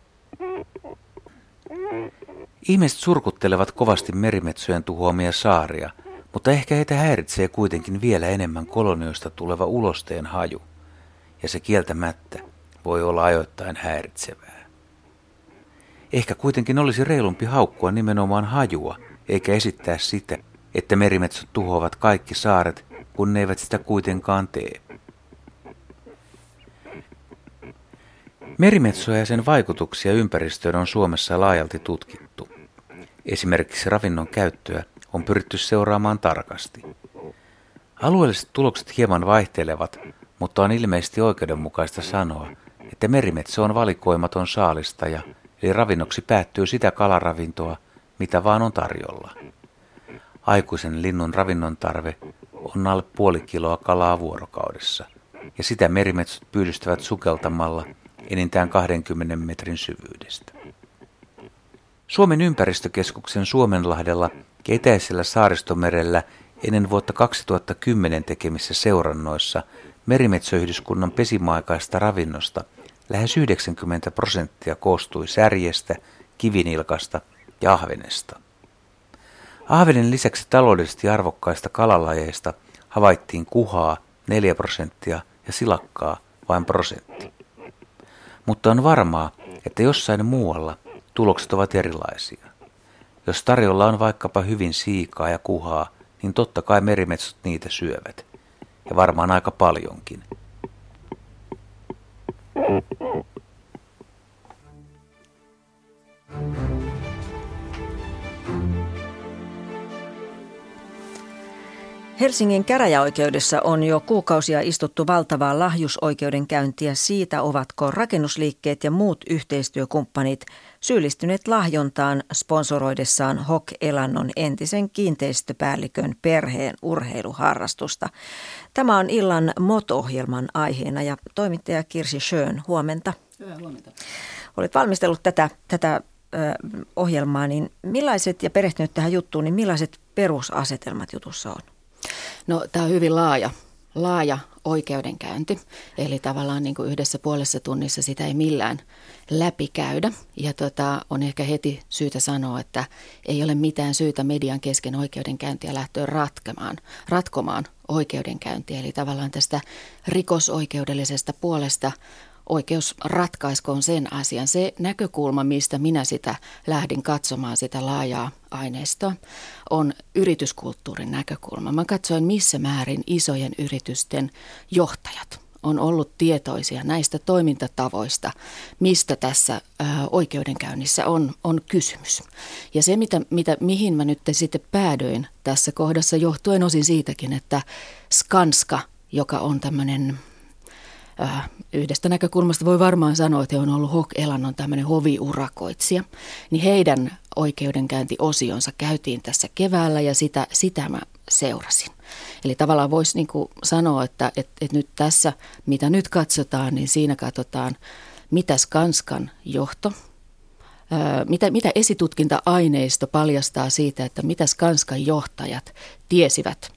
Ihmiset surkuttelevat kovasti merimetsojen tuhoamia saaria, mutta ehkä heitä häiritsee kuitenkin vielä enemmän kolonioista tuleva ulosteen haju, ja se kieltämättä voi olla ajoittain häiritsevää. Ehkä kuitenkin olisi reilumpi haukkua nimenomaan hajua, eikä esittää sitä, että merimetsot tuhoavat kaikki saaret, kun ne eivät sitä kuitenkaan tee. Merimetsoja ja sen vaikutuksia ympäristöön on Suomessa laajalti tutkittu. Esimerkiksi ravinnon käyttöä on pyritty seuraamaan tarkasti. Alueelliset tulokset hieman vaihtelevat, mutta on ilmeisesti oikeudenmukaista sanoa, että merimetso on valikoimaton saalistaja, eli ravinnoksi päättyy sitä kalaravintoa, mitä vaan on tarjolla. Aikuisen linnun ravinnon tarve on alle 0,5 kiloa kalaa vuorokaudessa, ja sitä merimetsot pyydystävät sukeltamalla enintään 20 metrin syvyydestä. Suomen ympäristökeskuksen Suomenlahdella ja etäisellä Saaristomerellä ennen vuotta 2010 tekemissä seurannoissa merimetsoyhdyskunnan pesimäaikaista ravinnosta lähes 90% koostui särjestä, kivinilkasta ja ahvenesta. Ahvenen lisäksi taloudellisesti arvokkaista kalalajeista havaittiin kuhaa 4% ja silakkaa vain 1%. Mutta on varmaa, että jossain muualla tulokset ovat erilaisia. Jos tarjolla on vaikkapa hyvin siikaa ja kuhaa, niin totta kai merimetsot niitä syövät. Ja varmaan aika paljonkin. Helsingin käräjäoikeudessa on jo kuukausia istuttu valtavaa lahjusoikeudenkäyntiä siitä, ovatko rakennusliikkeet ja muut yhteistyökumppanit syyllistyneet lahjontaan sponsoroidessaan Hok-elannon entisen kiinteistöpäällikön perheen urheiluharrastusta. Tämä on illan MOT-ohjelman aiheena ja toimittaja Kirsi Schön, huomenta. Hyvää huomenta. Olet valmistellut tätä ohjelmaa, niin millaiset ja perehtynyt tähän juttuun, niin millaiset perusasetelmat jutussa on? No, tämä on hyvin laaja oikeudenkäynti, eli tavallaan niin kuin 1,5 tunnissa sitä ei millään läpikäydä. Ja on ehkä heti syytä sanoa, että ei ole mitään syytä median kesken oikeudenkäyntiä lähteä ratkomaan oikeudenkäyntiä. Eli tavallaan tästä rikosoikeudellisesta puolesta oikeus ratkaiskoon sen asian. Se näkökulma, mistä minä sitä lähdin katsomaan, sitä laajaa aineistoa, on yrityskulttuurin näkökulma. Mä katsoin, missä määrin isojen yritysten johtajat on ollut tietoisia näistä toimintatavoista, mistä tässä oikeudenkäynnissä on kysymys. Ja se, mihin mä nyt sitten päädyin tässä kohdassa, johtuen osin siitäkin, että Skanska, joka on tämmöinen yhdestä näkökulmasta voi varmaan sanoa, että he on ollut Hok-elannon tämmöinen hoviurakoitsija, niin heidän oikeudenkäyntiosionsa käytiin tässä keväällä ja sitä mä seurasin. Eli tavallaan voisi niin kuin sanoa, että nyt tässä, mitä nyt katsotaan, niin siinä katsotaan, mitä Skanskan johto, mitä esitutkinta-aineisto paljastaa siitä, että mitä Skanskan johtajat tiesivät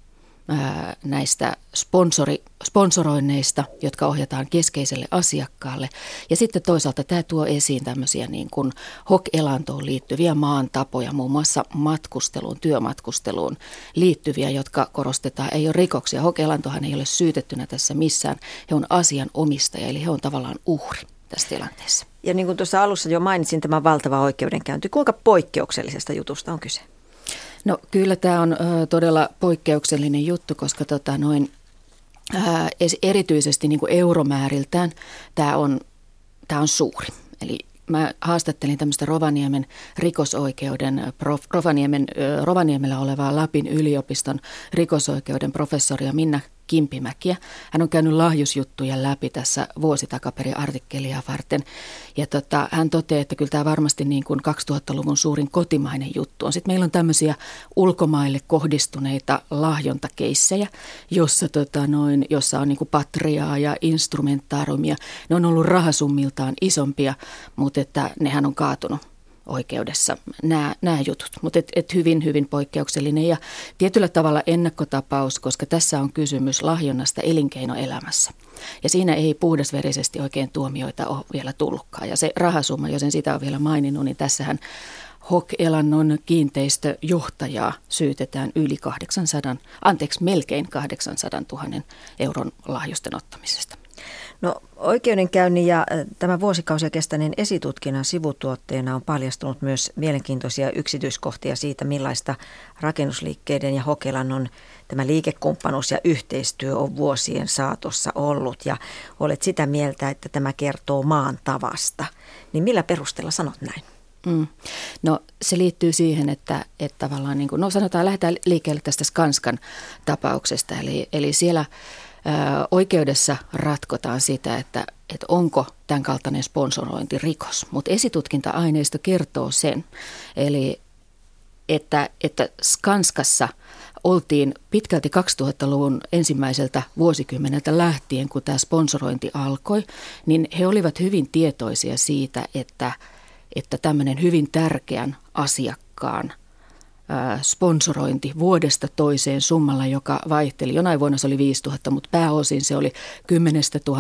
näistä sponsoroinneista, jotka ohjataan keskeiselle asiakkaalle. Ja sitten toisaalta tämä tuo esiin tämmöisiä niin kuin HOK-elantoon liittyviä maantapoja, muun muassa matkusteluun, työmatkusteluun liittyviä, jotka korostetaan, ei ole rikoksia. HOK-elantohan ei ole syytettynä tässä missään. He on asianomistaja, eli he on tavallaan uhri tässä tilanteessa. Ja niin kuin tuossa alussa jo mainitsin tämän valtava oikeudenkäynti, kuinka poikkeuksellisesta jutusta on kyse? No kyllä tämä on todella poikkeuksellinen juttu, koska erityisesti niin kuin euromääriltään tämä on suuri. Eli mä haastattelin tämmöistä Rovaniemen rikosoikeuden, Rovaniemellä olevaa Lapin yliopiston rikosoikeuden professoria Minna Kimpimäkiä. Hän on käynyt lahjusjuttuja läpi tässä vuosi takaperin artikkelia varten. Ja hän toteaa, että kyllä tämä varmasti niin kuin 2000-luvun suurin kotimainen juttu on. Sitten meillä on tämmöisiä ulkomaille kohdistuneita lahjontakeissejä, jossa on niin kuin patriaa ja instrumentaarumia. Ne on ollut rahasummiltaan isompia, mutta että nehän on kaatunut oikeudessa nämä jutut, mutta hyvin, hyvin poikkeuksellinen ja tietyllä tavalla ennakkotapaus, koska tässä on kysymys lahjonnasta elinkeinoelämässä. Ja siinä ei puhdasverisesti oikein tuomioita ole vielä tullutkaan. Ja se rahasumma, jos en sitä ole vielä maininnut, niin tässähän HOK-elannon kiinteistöjohtajaa syytetään melkein 800 000 euron lahjusten ottamisesta. No oikeudenkäynnin ja tämän vuosikausia kestäneen esitutkinnan sivutuotteena on paljastunut myös mielenkiintoisia yksityiskohtia siitä, millaista rakennusliikkeiden ja HOK-elannon tämä liikekumppanuus ja yhteistyö on vuosien saatossa ollut. Ja olet sitä mieltä, että tämä kertoo maan tavasta. Niin millä perusteella sanot näin? No se liittyy siihen, että tavallaan niin kuin, lähdetään liikkeelle tästä Skanskan tapauksesta. Eli siellä oikeudessa ratkotaan sitä, että onko tämän kaltainen sponsorointi rikos, mutta esitutkinta-aineisto kertoo sen, eli että Skanskassa oltiin pitkälti 2000-luvun ensimmäiseltä vuosikymmeneltä lähtien, kun tämä sponsorointi alkoi, niin he olivat hyvin tietoisia siitä, että tämmöinen hyvin tärkeän asiakkaan sponsorointi vuodesta toiseen summalla, joka vaihteli. Jonain vuonna se oli 5 000, mutta pääosin se oli 10 000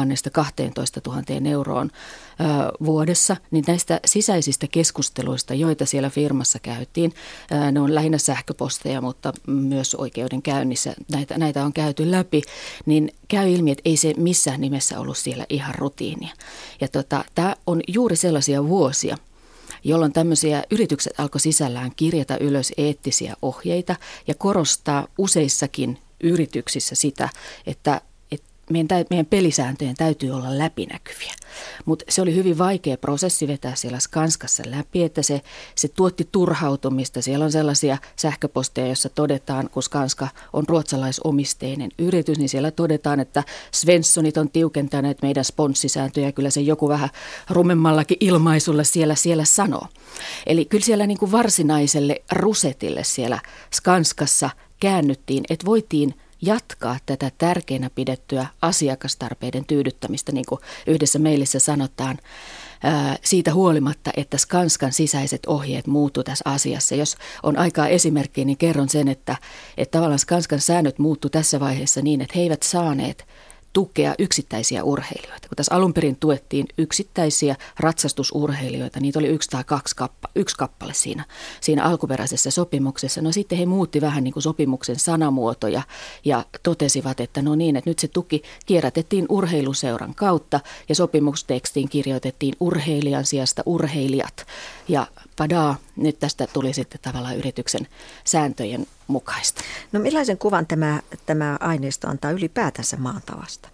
12 000 euroon vuodessa. Niin näistä sisäisistä keskusteluista, joita siellä firmassa käytiin, ne on lähinnä sähköposteja, mutta myös oikeudenkäynnissä näitä on käyty läpi, niin käy ilmi, että ei se missään nimessä ollut siellä ihan rutiinia. Ja tämä on juuri sellaisia vuosia, jolloin tämmöisiä yritykset alkoi sisällään kirjata ylös eettisiä ohjeita ja korostaa useissakin yrityksissä sitä, että meidän pelisääntöjen täytyy olla läpinäkyviä. Mutta se oli hyvin vaikea prosessi vetää siellä Skanskassa läpi, että se tuotti turhautumista. Siellä on sellaisia sähköposteja, joissa todetaan, kun Skanska on ruotsalaisomisteinen yritys, niin siellä todetaan, että Svenssonit on tiukentaneet meidän sponssisääntöjä. Kyllä se joku vähän rumemmallakin ilmaisulla siellä sanoo. Eli kyllä siellä niin kuin varsinaiselle rusetille siellä Skanskassa käännyttiin, että voitiin jatkaa tätä tärkeänä pidettyä asiakastarpeiden tyydyttämistä, niin kuin yhdessä mailissa sanotaan, siitä huolimatta, että Skanskan sisäiset ohjeet muuttuu tässä asiassa. Jos on aikaa esimerkkiä, niin kerron sen, että tavallaan Skanskan säännöt muuttuu tässä vaiheessa niin, että he eivät saaneet tukea yksittäisiä urheilijoita. Kun tässä alun perin tuettiin yksittäisiä ratsastusurheilijoita, niitä oli 1 tai 2 kappale siinä alkuperäisessä sopimuksessa. No sitten he muutti vähän niin kuin sopimuksen sanamuotoja ja totesivat, että no niin, että nyt se tuki kierrätettiin urheiluseuran kautta ja sopimustekstiin kirjoitettiin urheilijan sijasta urheilijat. Ja padaa, nyt tästä tuli sitten tavallaan yrityksen sääntöjen mukaista. No millaisen kuvan tämä aineisto antaa ylipäätänsä maan tavasta?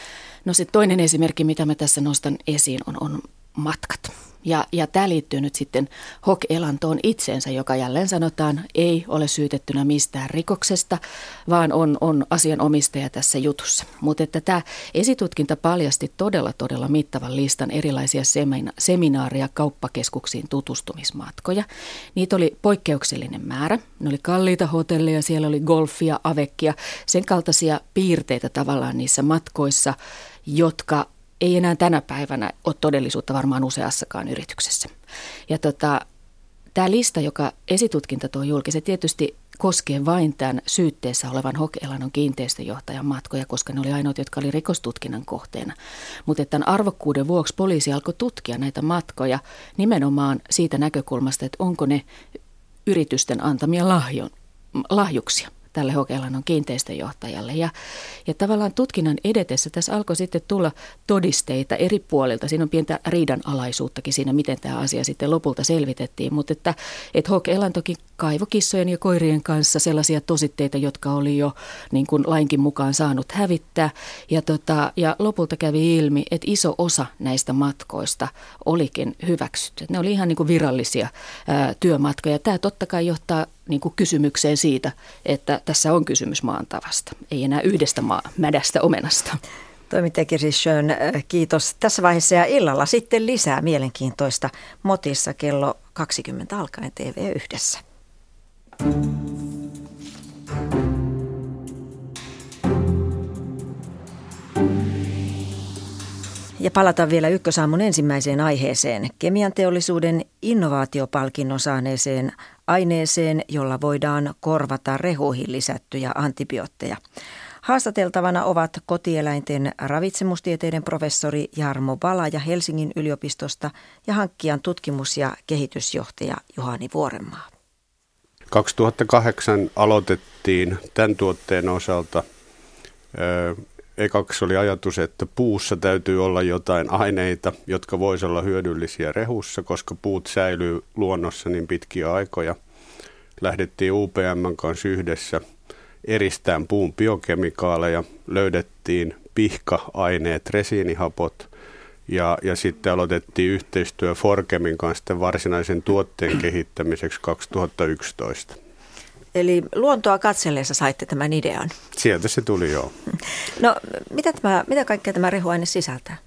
No se toinen esimerkki, mitä mä tässä nostan esiin, on matkat. Ja tämä liittyy nyt sitten HOK-elantoon itseensä, joka jälleen sanotaan ei ole syytettynä mistään rikoksesta, vaan on asianomistaja tässä jutussa. Mutta että tämä esitutkinta paljasti todella mittavan listan erilaisia seminaaria kauppakeskuksiin tutustumismatkoja. Niitä oli poikkeuksellinen määrä. Ne oli kalliita hotelleja, siellä oli golfia, avekkia, sen kaltaisia piirteitä tavallaan niissä matkoissa, jotka ei enää tänä päivänä ole todellisuutta varmaan useassakaan yrityksessä. Ja tämä lista, joka esitutkinta tuo julki, se tietysti koskee vain tämän syytteessä olevan Hok-Elannon kiinteistöjohtajan matkoja, koska ne oli ainoat, jotka oli rikostutkinnan kohteena. Mutta tämän arvokkuuden vuoksi poliisi alkoi tutkia näitä matkoja nimenomaan siitä näkökulmasta, että onko ne yritysten antamia lahjuksia tälle Hok-Elannon kiinteistöjohtajalle. Ja tavallaan tutkinnan edetessä tässä alkoi sitten tulla todisteita eri puolilta. Siinä on pientä riidanalaisuuttakin siinä, miten tämä asia sitten lopulta selvitettiin. Mutta että Hok-Elantokin kaivoi kissojen ja koirien kanssa sellaisia tositteita, jotka oli jo niin kuin lainkin mukaan saanut hävittää. Ja lopulta kävi ilmi, että iso osa näistä matkoista olikin hyväksytty. Ne oli ihan niin kuin virallisia työmatkoja. Tämä totta kai johtaa niin kuin kysymykseen siitä, että tässä on kysymys maantavasta, ei enää yhdestä mädästä omenasta. Toimittaja Kirsi Schön, kiitos tässä vaiheessa ja illalla sitten lisää mielenkiintoista Motissa kello 20 alkaen TV1. Ja palataan vielä Ykkösaamun ensimmäiseen aiheeseen, kemianteollisuuden innovaatiopalkinnon saaneeseen aineeseen, jolla voidaan korvata rehuihin lisättyjä antibiootteja. Haastateltavana ovat kotieläinten ravitsemustieteiden professori Jarmo Valaja Helsingin yliopistosta ja hankkijan tutkimus- ja kehitysjohtaja Juhani Vuorenmaa. 2008 aloitettiin tämän tuotteen osalta. Ekaksi oli ajatus, että puussa täytyy olla jotain aineita, jotka voisivat olla hyödyllisiä rehussa, koska puut säilyy luonnossa niin pitkiä aikoja. Lähdettiin UPM:n kanssa yhdessä eristämään puun biokemikaaleja, löydettiin pihka-aineet, resiinihapot ja sitten aloitettiin yhteistyö Forchemin kanssa varsinaisen tuotteen kehittämiseksi 2011. Eli luontoa katsellessa saitte tämän idean. Sieltä se tuli, joo. No, mitä kaikkea tämä rehuaine sisältää?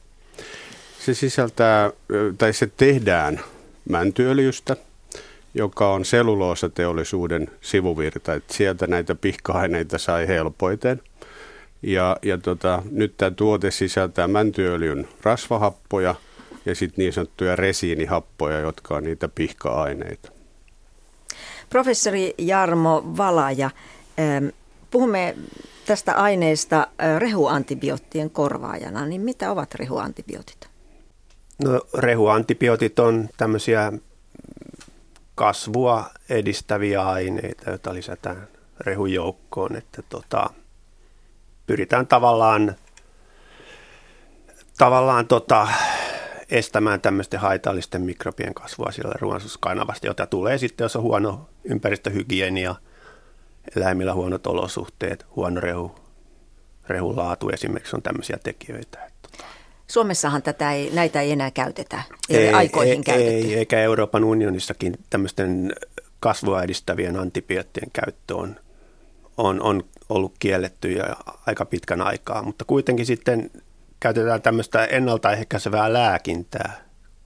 Se tehdään mäntyöljystä, joka on selluloosateollisuuden sivuvirta. Että sieltä näitä pihka-aineita sai helpoiten. Nyt tämä tuote sisältää mäntyöljyn rasvahappoja ja sitten niin sanottuja resiinihappoja, jotka on niitä pihka-aineita. Professori Jarmo Valaja, puhumme tästä aineesta rehuantibioottien korvaajana, niin mitä ovat rehuantibiootit? No, rehuantibiootit on tämmöisiä kasvua edistäviä aineita, joita lisätään rehun joukkoon, että pyritään tavallaan estämään tämmöisten haitallisten mikrobien kasvua siellä ruoansulatuskanavasta, jota tulee sitten, jos on huono ympäristöhygienia, eläimillä huonot olosuhteet, huono rehun laatu esimerkiksi on tämmöisiä tekijöitä. Suomessahan näitä ei enää käytetä, ei aikoihin käytetty. Ei, eikä Euroopan unionissakin tämmöisten kasvua edistävien antibioottien käyttö on ollut kielletty ja aika pitkän aikaa, mutta kuitenkin sitten käytetään tämmöistä ennaltaehkäisevää lääkintää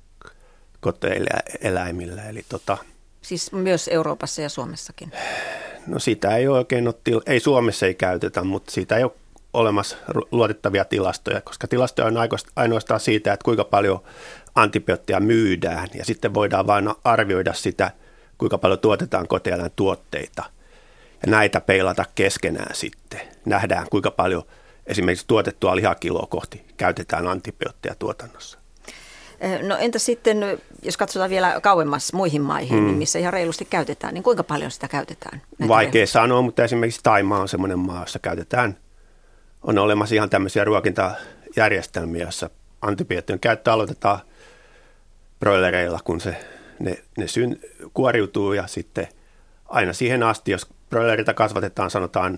koteeläimillä. Eli Siis myös Euroopassa ja Suomessakin? No sitä ei oikein ei Suomessa ei käytetä, mutta siitä ei ole olemassa luotettavia tilastoja, koska tilastoja on ainoastaan siitä, että kuinka paljon antibioottia myydään ja sitten voidaan vain arvioida sitä, kuinka paljon tuotetaan kotieläintuotteita ja näitä peilata keskenään sitten. Nähdään, kuinka paljon esimerkiksi tuotettua lihakiloa kohti käytetään antibiootteja tuotannossa. No entä sitten, jos katsotaan vielä kauemmas muihin maihin, niin missä ihan reilusti käytetään, niin kuinka paljon sitä käytetään? Vaikea sanoa, mutta esimerkiksi Thaimaa on semmoinen maa, jossa on olemassa ihan tämmöisiä ruokintajärjestelmiä, joissa antibioottien käyttö aloitetaan broilereilla, kun ne kuoriutuu ja sitten aina siihen asti, jos broilereita kasvatetaan sanotaan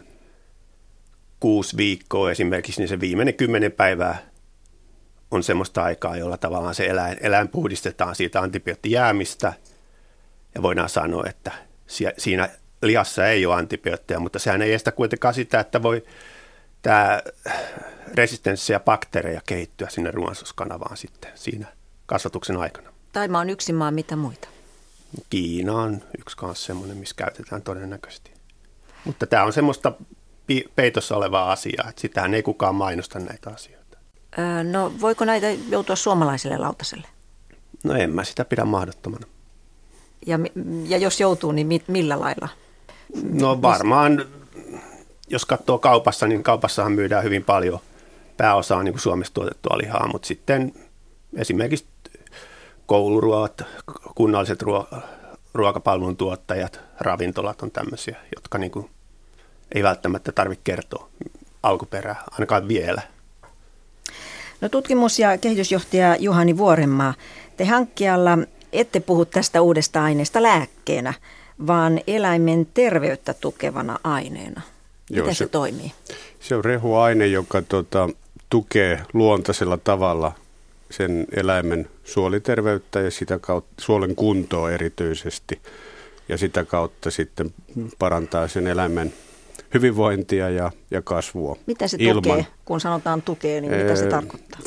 6 viikkoa esimerkiksi, niin se viimeinen 10 päivää on semmoista aikaa, jolla tavallaan se eläin puhdistetaan siitä antibioottijäämistä ja voidaan sanoa, että siinä lihassa ei ole antibiootteja, mutta sehän ei estä kuitenkaan sitä, että voi tämä resistenssiä bakteereja kehittyä sinne ruoansulatuskanavaan sitten siinä kasvatuksen aikana. Thaimaa on yksi maa, mitä muita? Kiina on yksi kanssa semmoinen, missä käytetään todennäköisesti. Mutta tämä on semmoista peitossa olevaa asiaa, että sitähän ei kukaan mainosta näitä asioita. No voiko näitä joutua suomalaiselle lautaselle? No en mä sitä pidä mahdottomana. Ja jos joutuu, niin millä lailla? No varmaan, jos katsoo kaupassa, niin kaupassahan myydään hyvin paljon. Pääosa on niin kuin Suomessa tuotettua lihaa, mutta sitten esimerkiksi kouluruoat, kunnalliset ruokapalvelun tuottajat, ravintolat on tämmöisiä, jotka niin kuin ei välttämättä tarvitse kertoa alkuperää, ainakaan vielä. No, tutkimus- ja kehitysjohtaja Juhani Vuorenmaa, te hankkijalla ette puhu tästä uudesta aineesta lääkkeenä, vaan eläimen terveyttä tukevana aineena. Miten se toimii? Se on rehuaine, joka tukee luontaisella tavalla sen eläimen suoliterveyttä ja sitä kautta suolen kuntoa erityisesti. Ja sitä kautta sitten parantaa sen eläimen hyvinvointia ja kasvua. Mitä se tukee? Kun sanotaan tukee, niin mitä se tarkoittaa?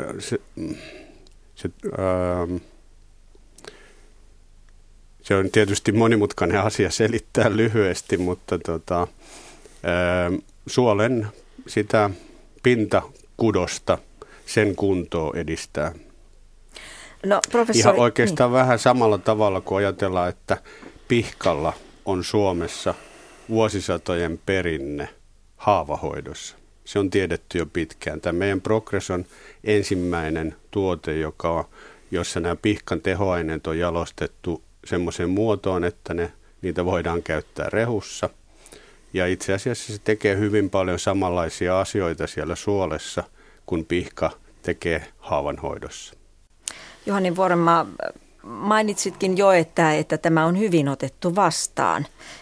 Se on tietysti monimutkainen asia selittää lyhyesti, mutta suolen sitä pintakudosta, sen kuntoa edistää. No, professori, ihan oikeastaan vähän samalla tavalla, kun ajatellaan, että pihkalla on Suomessa vuosisatojen perinne haavahoidossa. Se on tiedetty jo pitkään. Tämä meidän Progress on ensimmäinen tuote, jossa nämä pihkan tehoaineet on jalostettu semmoiseen muotoon, että niitä voidaan käyttää rehussa. Ja itse asiassa se tekee hyvin paljon samanlaisia asioita siellä suolessa, kun pihka tekee haavanhoidossa. Juhani Vuorenmaa, mainitsitkin jo, että tämä on hyvin otettu vastaan.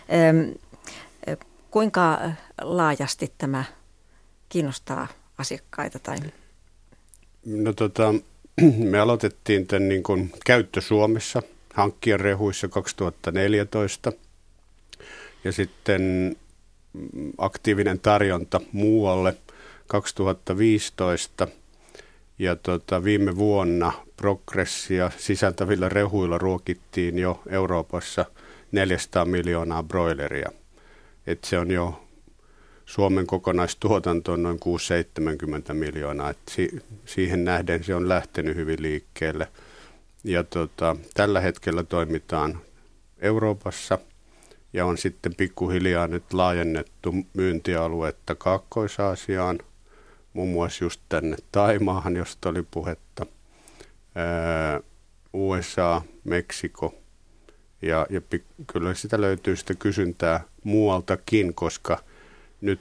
Kuinka laajasti tämä kiinnostaa asiakkaita? No, me aloitettiin tämän niin kuin käyttö Suomessa hankkijan rehuissa 2014 ja sitten aktiivinen tarjonta muualle 2015 ja viime vuonna Progressia sisältävillä rehuilla ruokittiin jo Euroopassa 400 miljoonaa broileria. Et se on jo Suomen kokonaistuotanto on noin 670 miljoonaa. Et siihen nähden se on lähtenyt hyvin liikkeelle. Ja tällä hetkellä toimitaan Euroopassa ja on sitten pikkuhiljaa nyt laajennettu myyntialuetta Kaakkois-Aasiaan, muun muassa just tänne Taimaahan, josta oli puhetta, USA, Meksiko ja kyllä sitä löytyy sitä kysyntää muualtakin, koska nyt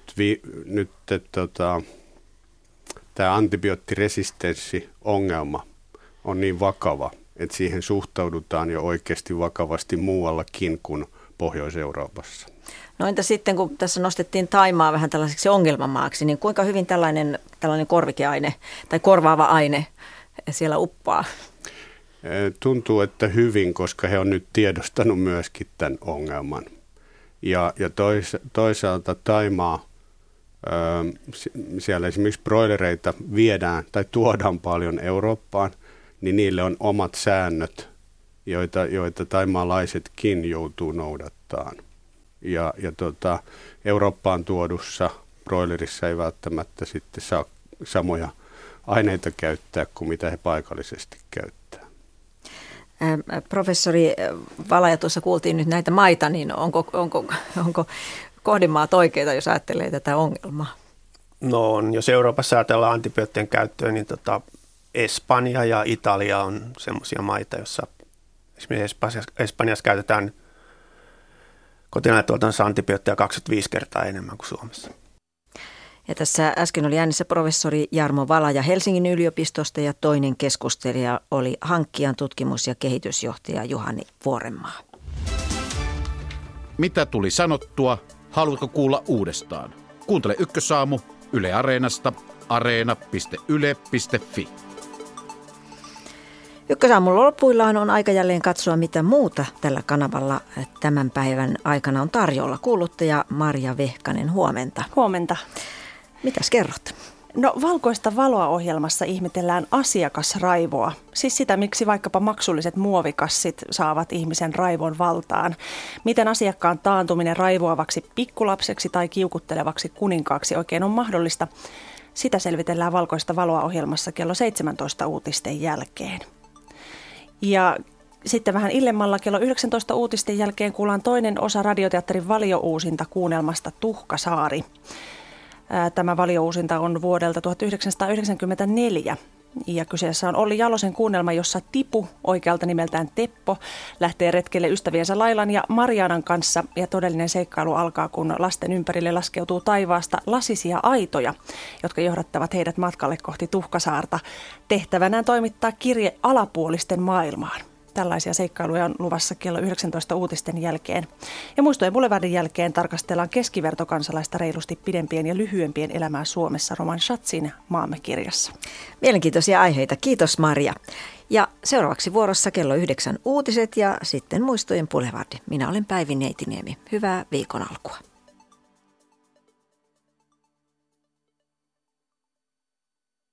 tämä antibioottiresistenssiongelma on niin vakava, että siihen suhtaudutaan jo oikeasti vakavasti muuallakin kuin Pohjois-Euroopassa. No entä sitten, kun tässä nostettiin Taimaa vähän tällaiseksi ongelmamaaksi, niin kuinka hyvin tällainen korvikeaine tai korvaava aine siellä uppaa? Tuntuu, että hyvin, koska he on nyt tiedostanut myöskin tämän ongelman. Ja toisaalta Taimaa, siellä esimerkiksi broilereita viedään tai tuodaan paljon Eurooppaan, niin niille on omat säännöt, joita taimaalaisetkin joutuu noudattamaan. Ja Eurooppaan tuodussa broilerissa ei välttämättä sitten saa samoja aineita käyttää kuin mitä he paikallisesti käyttää. Professori Valaja, tuossa kuultiin nyt näitä maita, niin onko kohdemaat oikeita, jos ajattelee tätä ongelmaa? No on, jos Euroopassa ajatellaan antibioottien käyttöä, niin Espanja ja Italia on semmoisia maita, joissa esimerkiksi Espanjassa käytetään kotieläintuotannossa antibiootteja 25 kertaa enemmän kuin Suomessa. Ja tässä äsken oli äänessä professori Jarmo Valaja Helsingin yliopistosta ja toinen keskustelija oli hankkijan tutkimus- ja kehitysjohtaja Juhani Vuorenmaa. Mitä tuli sanottua? Haluatko kuulla uudestaan? Kuuntele Ykkösaamu Yle Areenasta, areena.yle.fi. Ykkösaamun lopuillaan on aika jälleen katsoa, mitä muuta tällä kanavalla tämän päivän aikana on tarjolla. Kuuluttaja Marja Vehkanen, huomenta. Huomenta. Mitäs kerrot? No, Valkoista valoa -ohjelmassa ihmetellään asiakasraivoa. Siis sitä, miksi vaikkapa maksulliset muovikassit saavat ihmisen raivon valtaan. Miten asiakkaan taantuminen raivoavaksi pikkulapseksi tai kiukuttelevaksi kuninkaaksi oikein on mahdollista? Sitä selvitellään Valkoista valoa -ohjelmassa kello 17 uutisten jälkeen. Ja Sitten vähän illemmalla kello 19 uutisten jälkeen kuullaan toinen osa Radioteatterin valiouusinta kuunnelmasta Tuhkasaari. Tämä valiouusinta on vuodelta 1994 ja kyseessä on Olli Jalosen kuunnelma, jossa Tipu, oikealta nimeltään Teppo, lähtee retkelle ystäviensä Lailan ja Marianan kanssa ja todellinen seikkailu alkaa, kun lasten ympärille laskeutuu taivaasta lasisia aitoja, jotka johdattavat heidät matkalle kohti Tuhkasaarta. Tehtävänään toimittaa kirje alapuolisten maailmaan. Tällaisia seikkailuja on luvassa kello 19 uutisten jälkeen. Ja Muistojen Boulevardin jälkeen tarkastellaan keskivertokansalaista reilusti pidempien ja lyhyempien elämää Suomessa Roman Schatzin Maamme kirjassa. Mielenkiintoisia aiheita. Kiitos Maria. Ja seuraavaksi vuorossa kello 9 uutiset ja sitten Muistojen Boulevardi. Minä olen Päivi Neitiniemi. Hyvää viikon alkua.